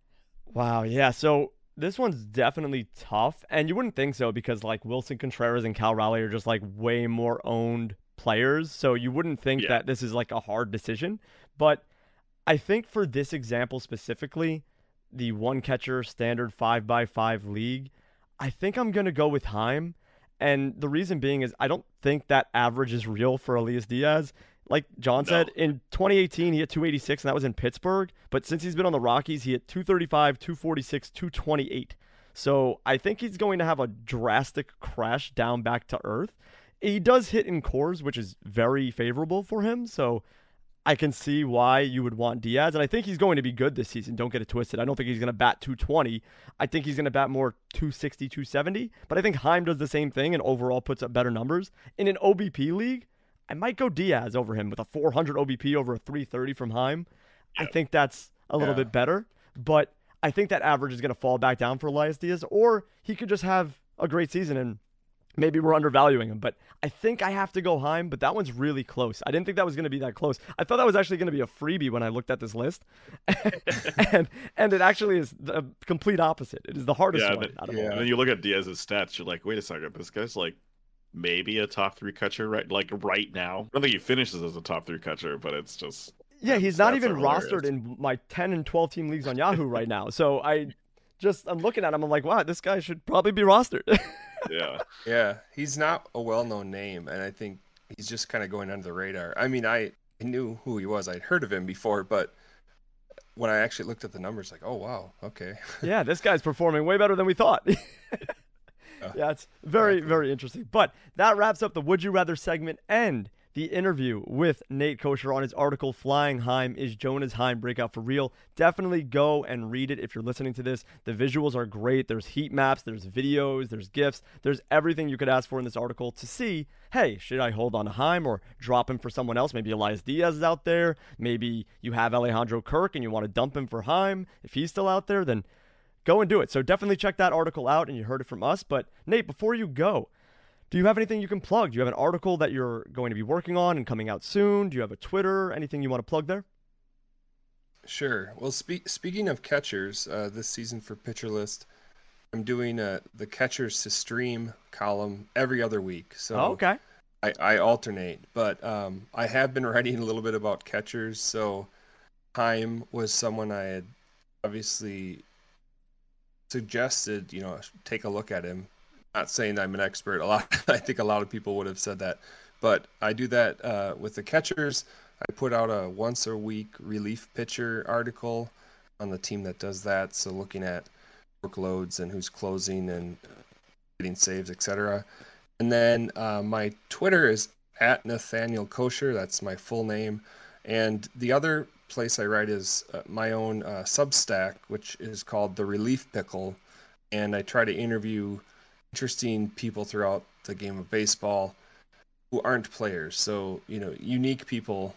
Wow, yeah. So this one's definitely tough, and you wouldn't think so because like Wilson Contreras and Cal Raleigh are just like way more owned players. So you wouldn't think Yeah. that this is like a hard decision. But I think for this example specifically, the one catcher standard five by five league, I think I'm gonna go with Heim. And the reason being is I don't think that average is real for Elias Diaz. Like John No. said, in twenty eighteen he hit two eighty-six and that was in Pittsburgh. But since he's been on the Rockies, he hit two thirty-five, two forty-six, two twenty-eight. So I think he's going to have a drastic crash down back to earth. He does hit in cores, which is very favorable for him. So I can see why you would want Diaz, and I think he's going to be good this season. Don't get it twisted. I don't think he's going to bat two twenty. I think he's going to bat more two sixty, two seventy, but I think Heim does the same thing and overall puts up better numbers. In an O B P league, I might go Diaz over him with a four hundred O B P over a three thirty from Heim. I Yeah. think that's a little Yeah. bit better, but I think that average is going to fall back down for Elias Diaz, or he could just have a great season and maybe we're undervaluing him, but I think I have to go Heim, but that one's really close. I didn't think that was going to be that close. I thought that was actually going to be a freebie when I looked at this list. and and it actually is the complete opposite. It is the hardest Yeah, one but- out of yeah. all. And then you look at Diaz's stats, you're like, wait a second, this guy's like maybe a top three catcher right like right now. I don't think he finishes as a top three catcher, but it's just Yeah, he's not stats even are hilarious. rostered in my ten and twelve team leagues on Yahoo right now. So I just I'm looking at him, I'm like, wow, this guy should probably be rostered. yeah. Yeah, he's not a well-known name, and I think he's just kind of going under the radar. I mean, I knew who he was. I'd heard of him before, but when I actually looked at the numbers, like, oh wow, okay. Yeah, this guy's performing way better than we thought. Yeah, it's very, Exactly. very interesting. But that wraps up the Would You Rather segment and the interview with Nate Kosher on his article, Flying Heim, Is Jonas Heim Breakout for Real? Definitely go and read it if you're listening to this. The visuals are great. There's heat maps, there's videos, there's GIFs, there's everything you could ask for in this article to see, hey, should I hold on to Heim or drop him for someone else? Maybe Elias Diaz is out there. Maybe you have Alejandro Kirk and you want to dump him for Heim. If he's still out there, then go and do it. So definitely check that article out, and you heard it from us. But Nate, before you go, do you have anything you can plug? Do you have an article that you're going to be working on and coming out soon? Do you have a Twitter? Anything you want to plug there? Sure. Well, spe- speaking of catchers, uh, this season for Pitcher List, I'm doing uh, the catchers to stream column every other week. So Oh, okay. I, I alternate, but um, I have been writing a little bit about catchers. So Heim was someone I had obviously suggested, you know, take a look at him. Not saying I'm an expert. A lot, I think a lot of people would have said that, but I do that uh, with the catchers. I put out a once a week relief pitcher article on the team that does that. So looking at workloads and who's closing and getting saves, et cetera. And then uh, my Twitter is at Nathaniel Kosher. That's my full name. And the other place I write is uh, my own uh, Substack, which is called The Relief Pickle. And I try to interview interesting people throughout the game of baseball who aren't players. So, you know, unique people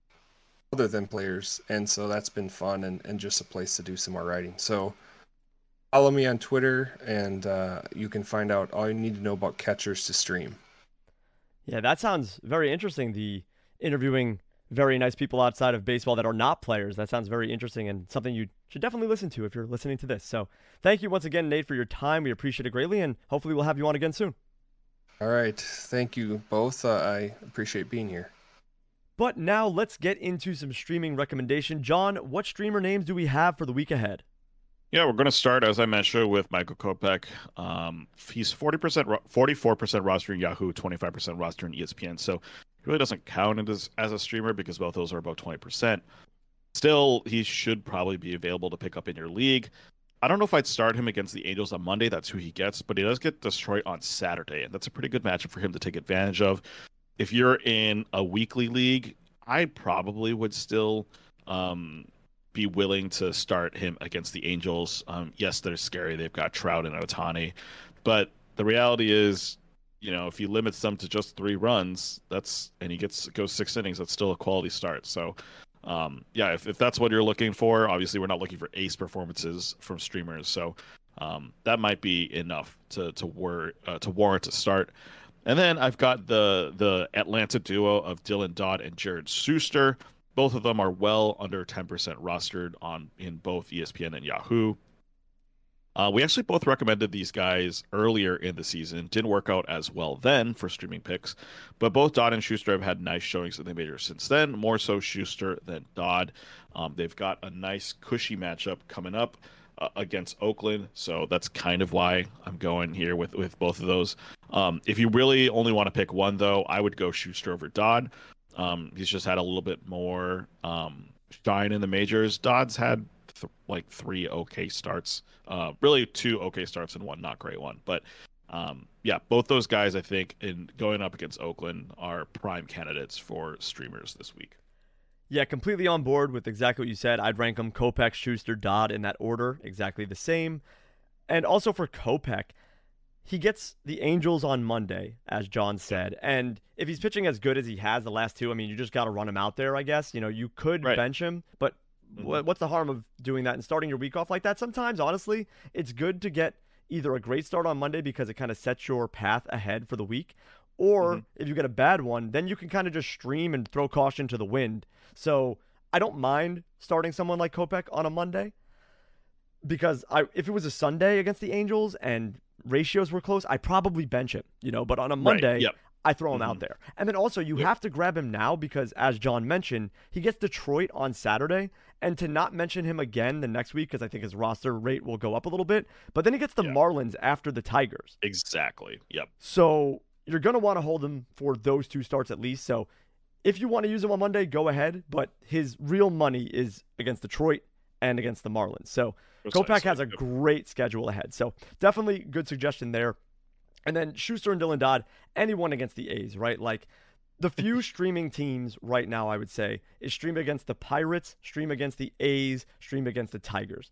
other than players. And so that's been fun and, and just a place to do some more writing. So follow me on Twitter, and uh, you can find out all you need to know about catchers to stream. Yeah, that sounds very interesting. The interviewing very nice people outside of baseball that are not players. That sounds very interesting and something you should definitely listen to if you're listening to this. So thank you once again, Nate, for your time. We appreciate it greatly, and hopefully we'll have you on again soon. All right. Thank you both. Uh, I appreciate being here. But now let's get into some streaming recommendation. John, what streamer names do we have for the week ahead? Yeah, we're going to start, as I mentioned, with Michael Kopech. Um, he's forty percent, ro- forty-four percent roster in Yahoo, twenty-five percent roster in E S P N. So he really doesn't count as, as a streamer because both those are about twenty percent. Still, he should probably be available to pick up in your league. I don't know if I'd start him against the Angels on Monday. That's who he gets, but he does get Detroit on Saturday, and that's a pretty good matchup for him to take advantage of. If you're in a weekly league, I probably would still um, be willing to start him against the Angels. Um, yes, they're scary. They've got Trout and Ohtani, but the reality is, you know, if he limits them to just three runs, that's and he gets goes six innings, that's still a quality start. So, um, yeah, if, if that's what you're looking for, obviously we're not looking for ace performances from streamers, so um, that might be enough to to, war- uh, to warrant a start. And then I've got the the Atlanta duo of Dylan Dodd and Jared Schuster. Both of them are well under ten percent rostered on in both E S P N and Yahoo. Uh, we actually both recommended these guys earlier in the season. Didn't work out as well then for streaming picks, but both Dodd and Schuster have had nice showings in the majors since then. More so Schuster than Dodd. Um, they've got a nice cushy matchup coming up uh, against Oakland, so that's kind of why I'm going here with with both of those. Um, if you really only want to pick one, though, I would go Schuster over Dodd. Um, he's just had a little bit more um, shine in the majors. Dodd's had th- like three okay starts, uh, really two okay starts and one not great one. But um, yeah, both those guys, I think, in going up against Oakland, are prime candidates for streamers this week. Yeah, completely on board with exactly what you said. I'd rank them Kopech, Schuster, Dodd in that order, exactly the same. And also for Kopech, he gets the Angels on Monday, as John said. And if he's pitching as good as he has the last two, I mean, you just got to run him out there, I guess. You know, you could right. bench him, but mm-hmm. what's the harm of doing that and starting your week off like that? Sometimes, honestly, it's good to get either a great start on Monday because it kind of sets your path ahead for the week, or mm-hmm. if you get a bad one, then you can kind of just stream and throw caution to the wind. So I don't mind starting someone like Kopech on a Monday because I, if it was a Sunday against the Angels and ratios were close, I probably bench him, you know, but on a Monday, right. yep. I throw him mm-hmm. out there. And then also you yep. have to grab him now because, as John mentioned, he gets Detroit on Saturday, and to not mention him again the next week because I think his roster rate will go up a little bit, but then he gets the yeah. Marlins after the Tigers. Exactly. Yep. So you're going to want to hold him for those two starts at least. So if you want to use him on Monday, go ahead, but his real money is against Detroit and against the Marlins. So Kopech has a great schedule ahead. So definitely good suggestion there. And then Schuster and Dylan Dodd, anyone against the A's, right? Like the few streaming teams right now, I would say, is stream against the Pirates, stream against the A's, stream against the Tigers,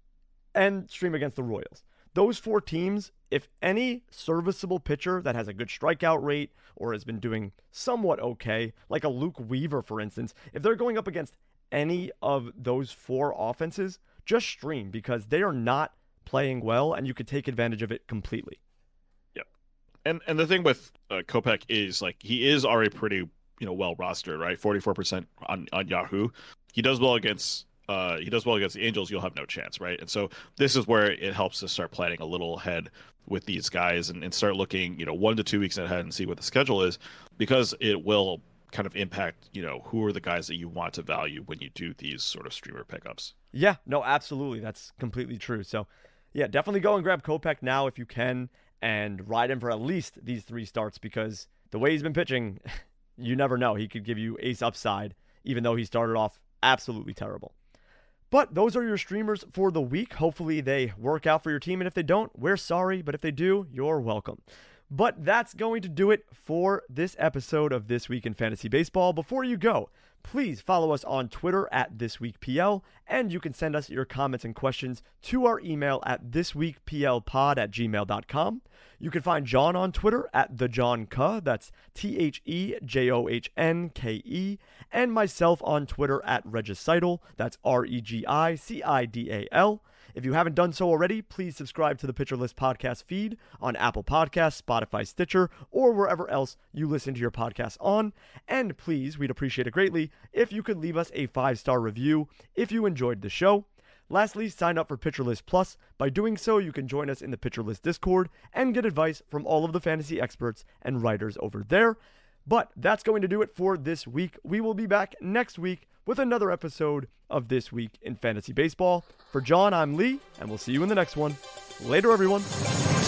and stream against the Royals. Those four teams, if any serviceable pitcher that has a good strikeout rate or has been doing somewhat okay, like a Luke Weaver, for instance, if they're going up against any of those four offenses, just stream because they are not playing well and you could take advantage of it completely. Yep. And and the thing with uh, Kopech is like he is already pretty, you know, well rostered, right? forty-four percent on, on Yahoo. He does well against uh, he does well against the Angels. You'll have no chance, right? And so this is where it helps to start planning a little ahead with these guys and, and start looking, you know, one to two weeks ahead and see what the schedule is, because it will kind of impact, you know, who are the guys that you want to value when you do these sort of streamer pickups. Yeah, no, absolutely. That's completely true. So, yeah, definitely go and grab Kopech now if you can and ride him for at least these three starts because the way he's been pitching, you never know. He could give you ace upside, even though he started off absolutely terrible. But those are your streamers for the week. Hopefully they work out for your team. And if they don't, we're sorry. But if they do, you're welcome. But that's going to do it for this episode of This Week in Fantasy Baseball. Before you go, please follow us on Twitter at ThisWeekPL, and you can send us your comments and questions to our email at thisweekplpod at gmail dot com. You can find John on Twitter at TheJohnK, that's T H E J O H N K E, and myself on Twitter at Regicidal, that's R E G I C I D A L. If you haven't done so already, please subscribe to the Pitcher List podcast feed on Apple Podcasts, Spotify, Stitcher, or wherever else you listen to your podcasts on. And please, we'd appreciate it greatly if you could leave us a five-star review if you enjoyed the show. Lastly, sign up for Pitcher List Plus. By doing so, you can join us in the Pitcher List Discord and get advice from all of the fantasy experts and writers over there. But that's going to do it for this week. We will be back next week with another episode of This Week in Fantasy Baseball. For John, I'm Lee, and we'll see you in the next one. Later, everyone.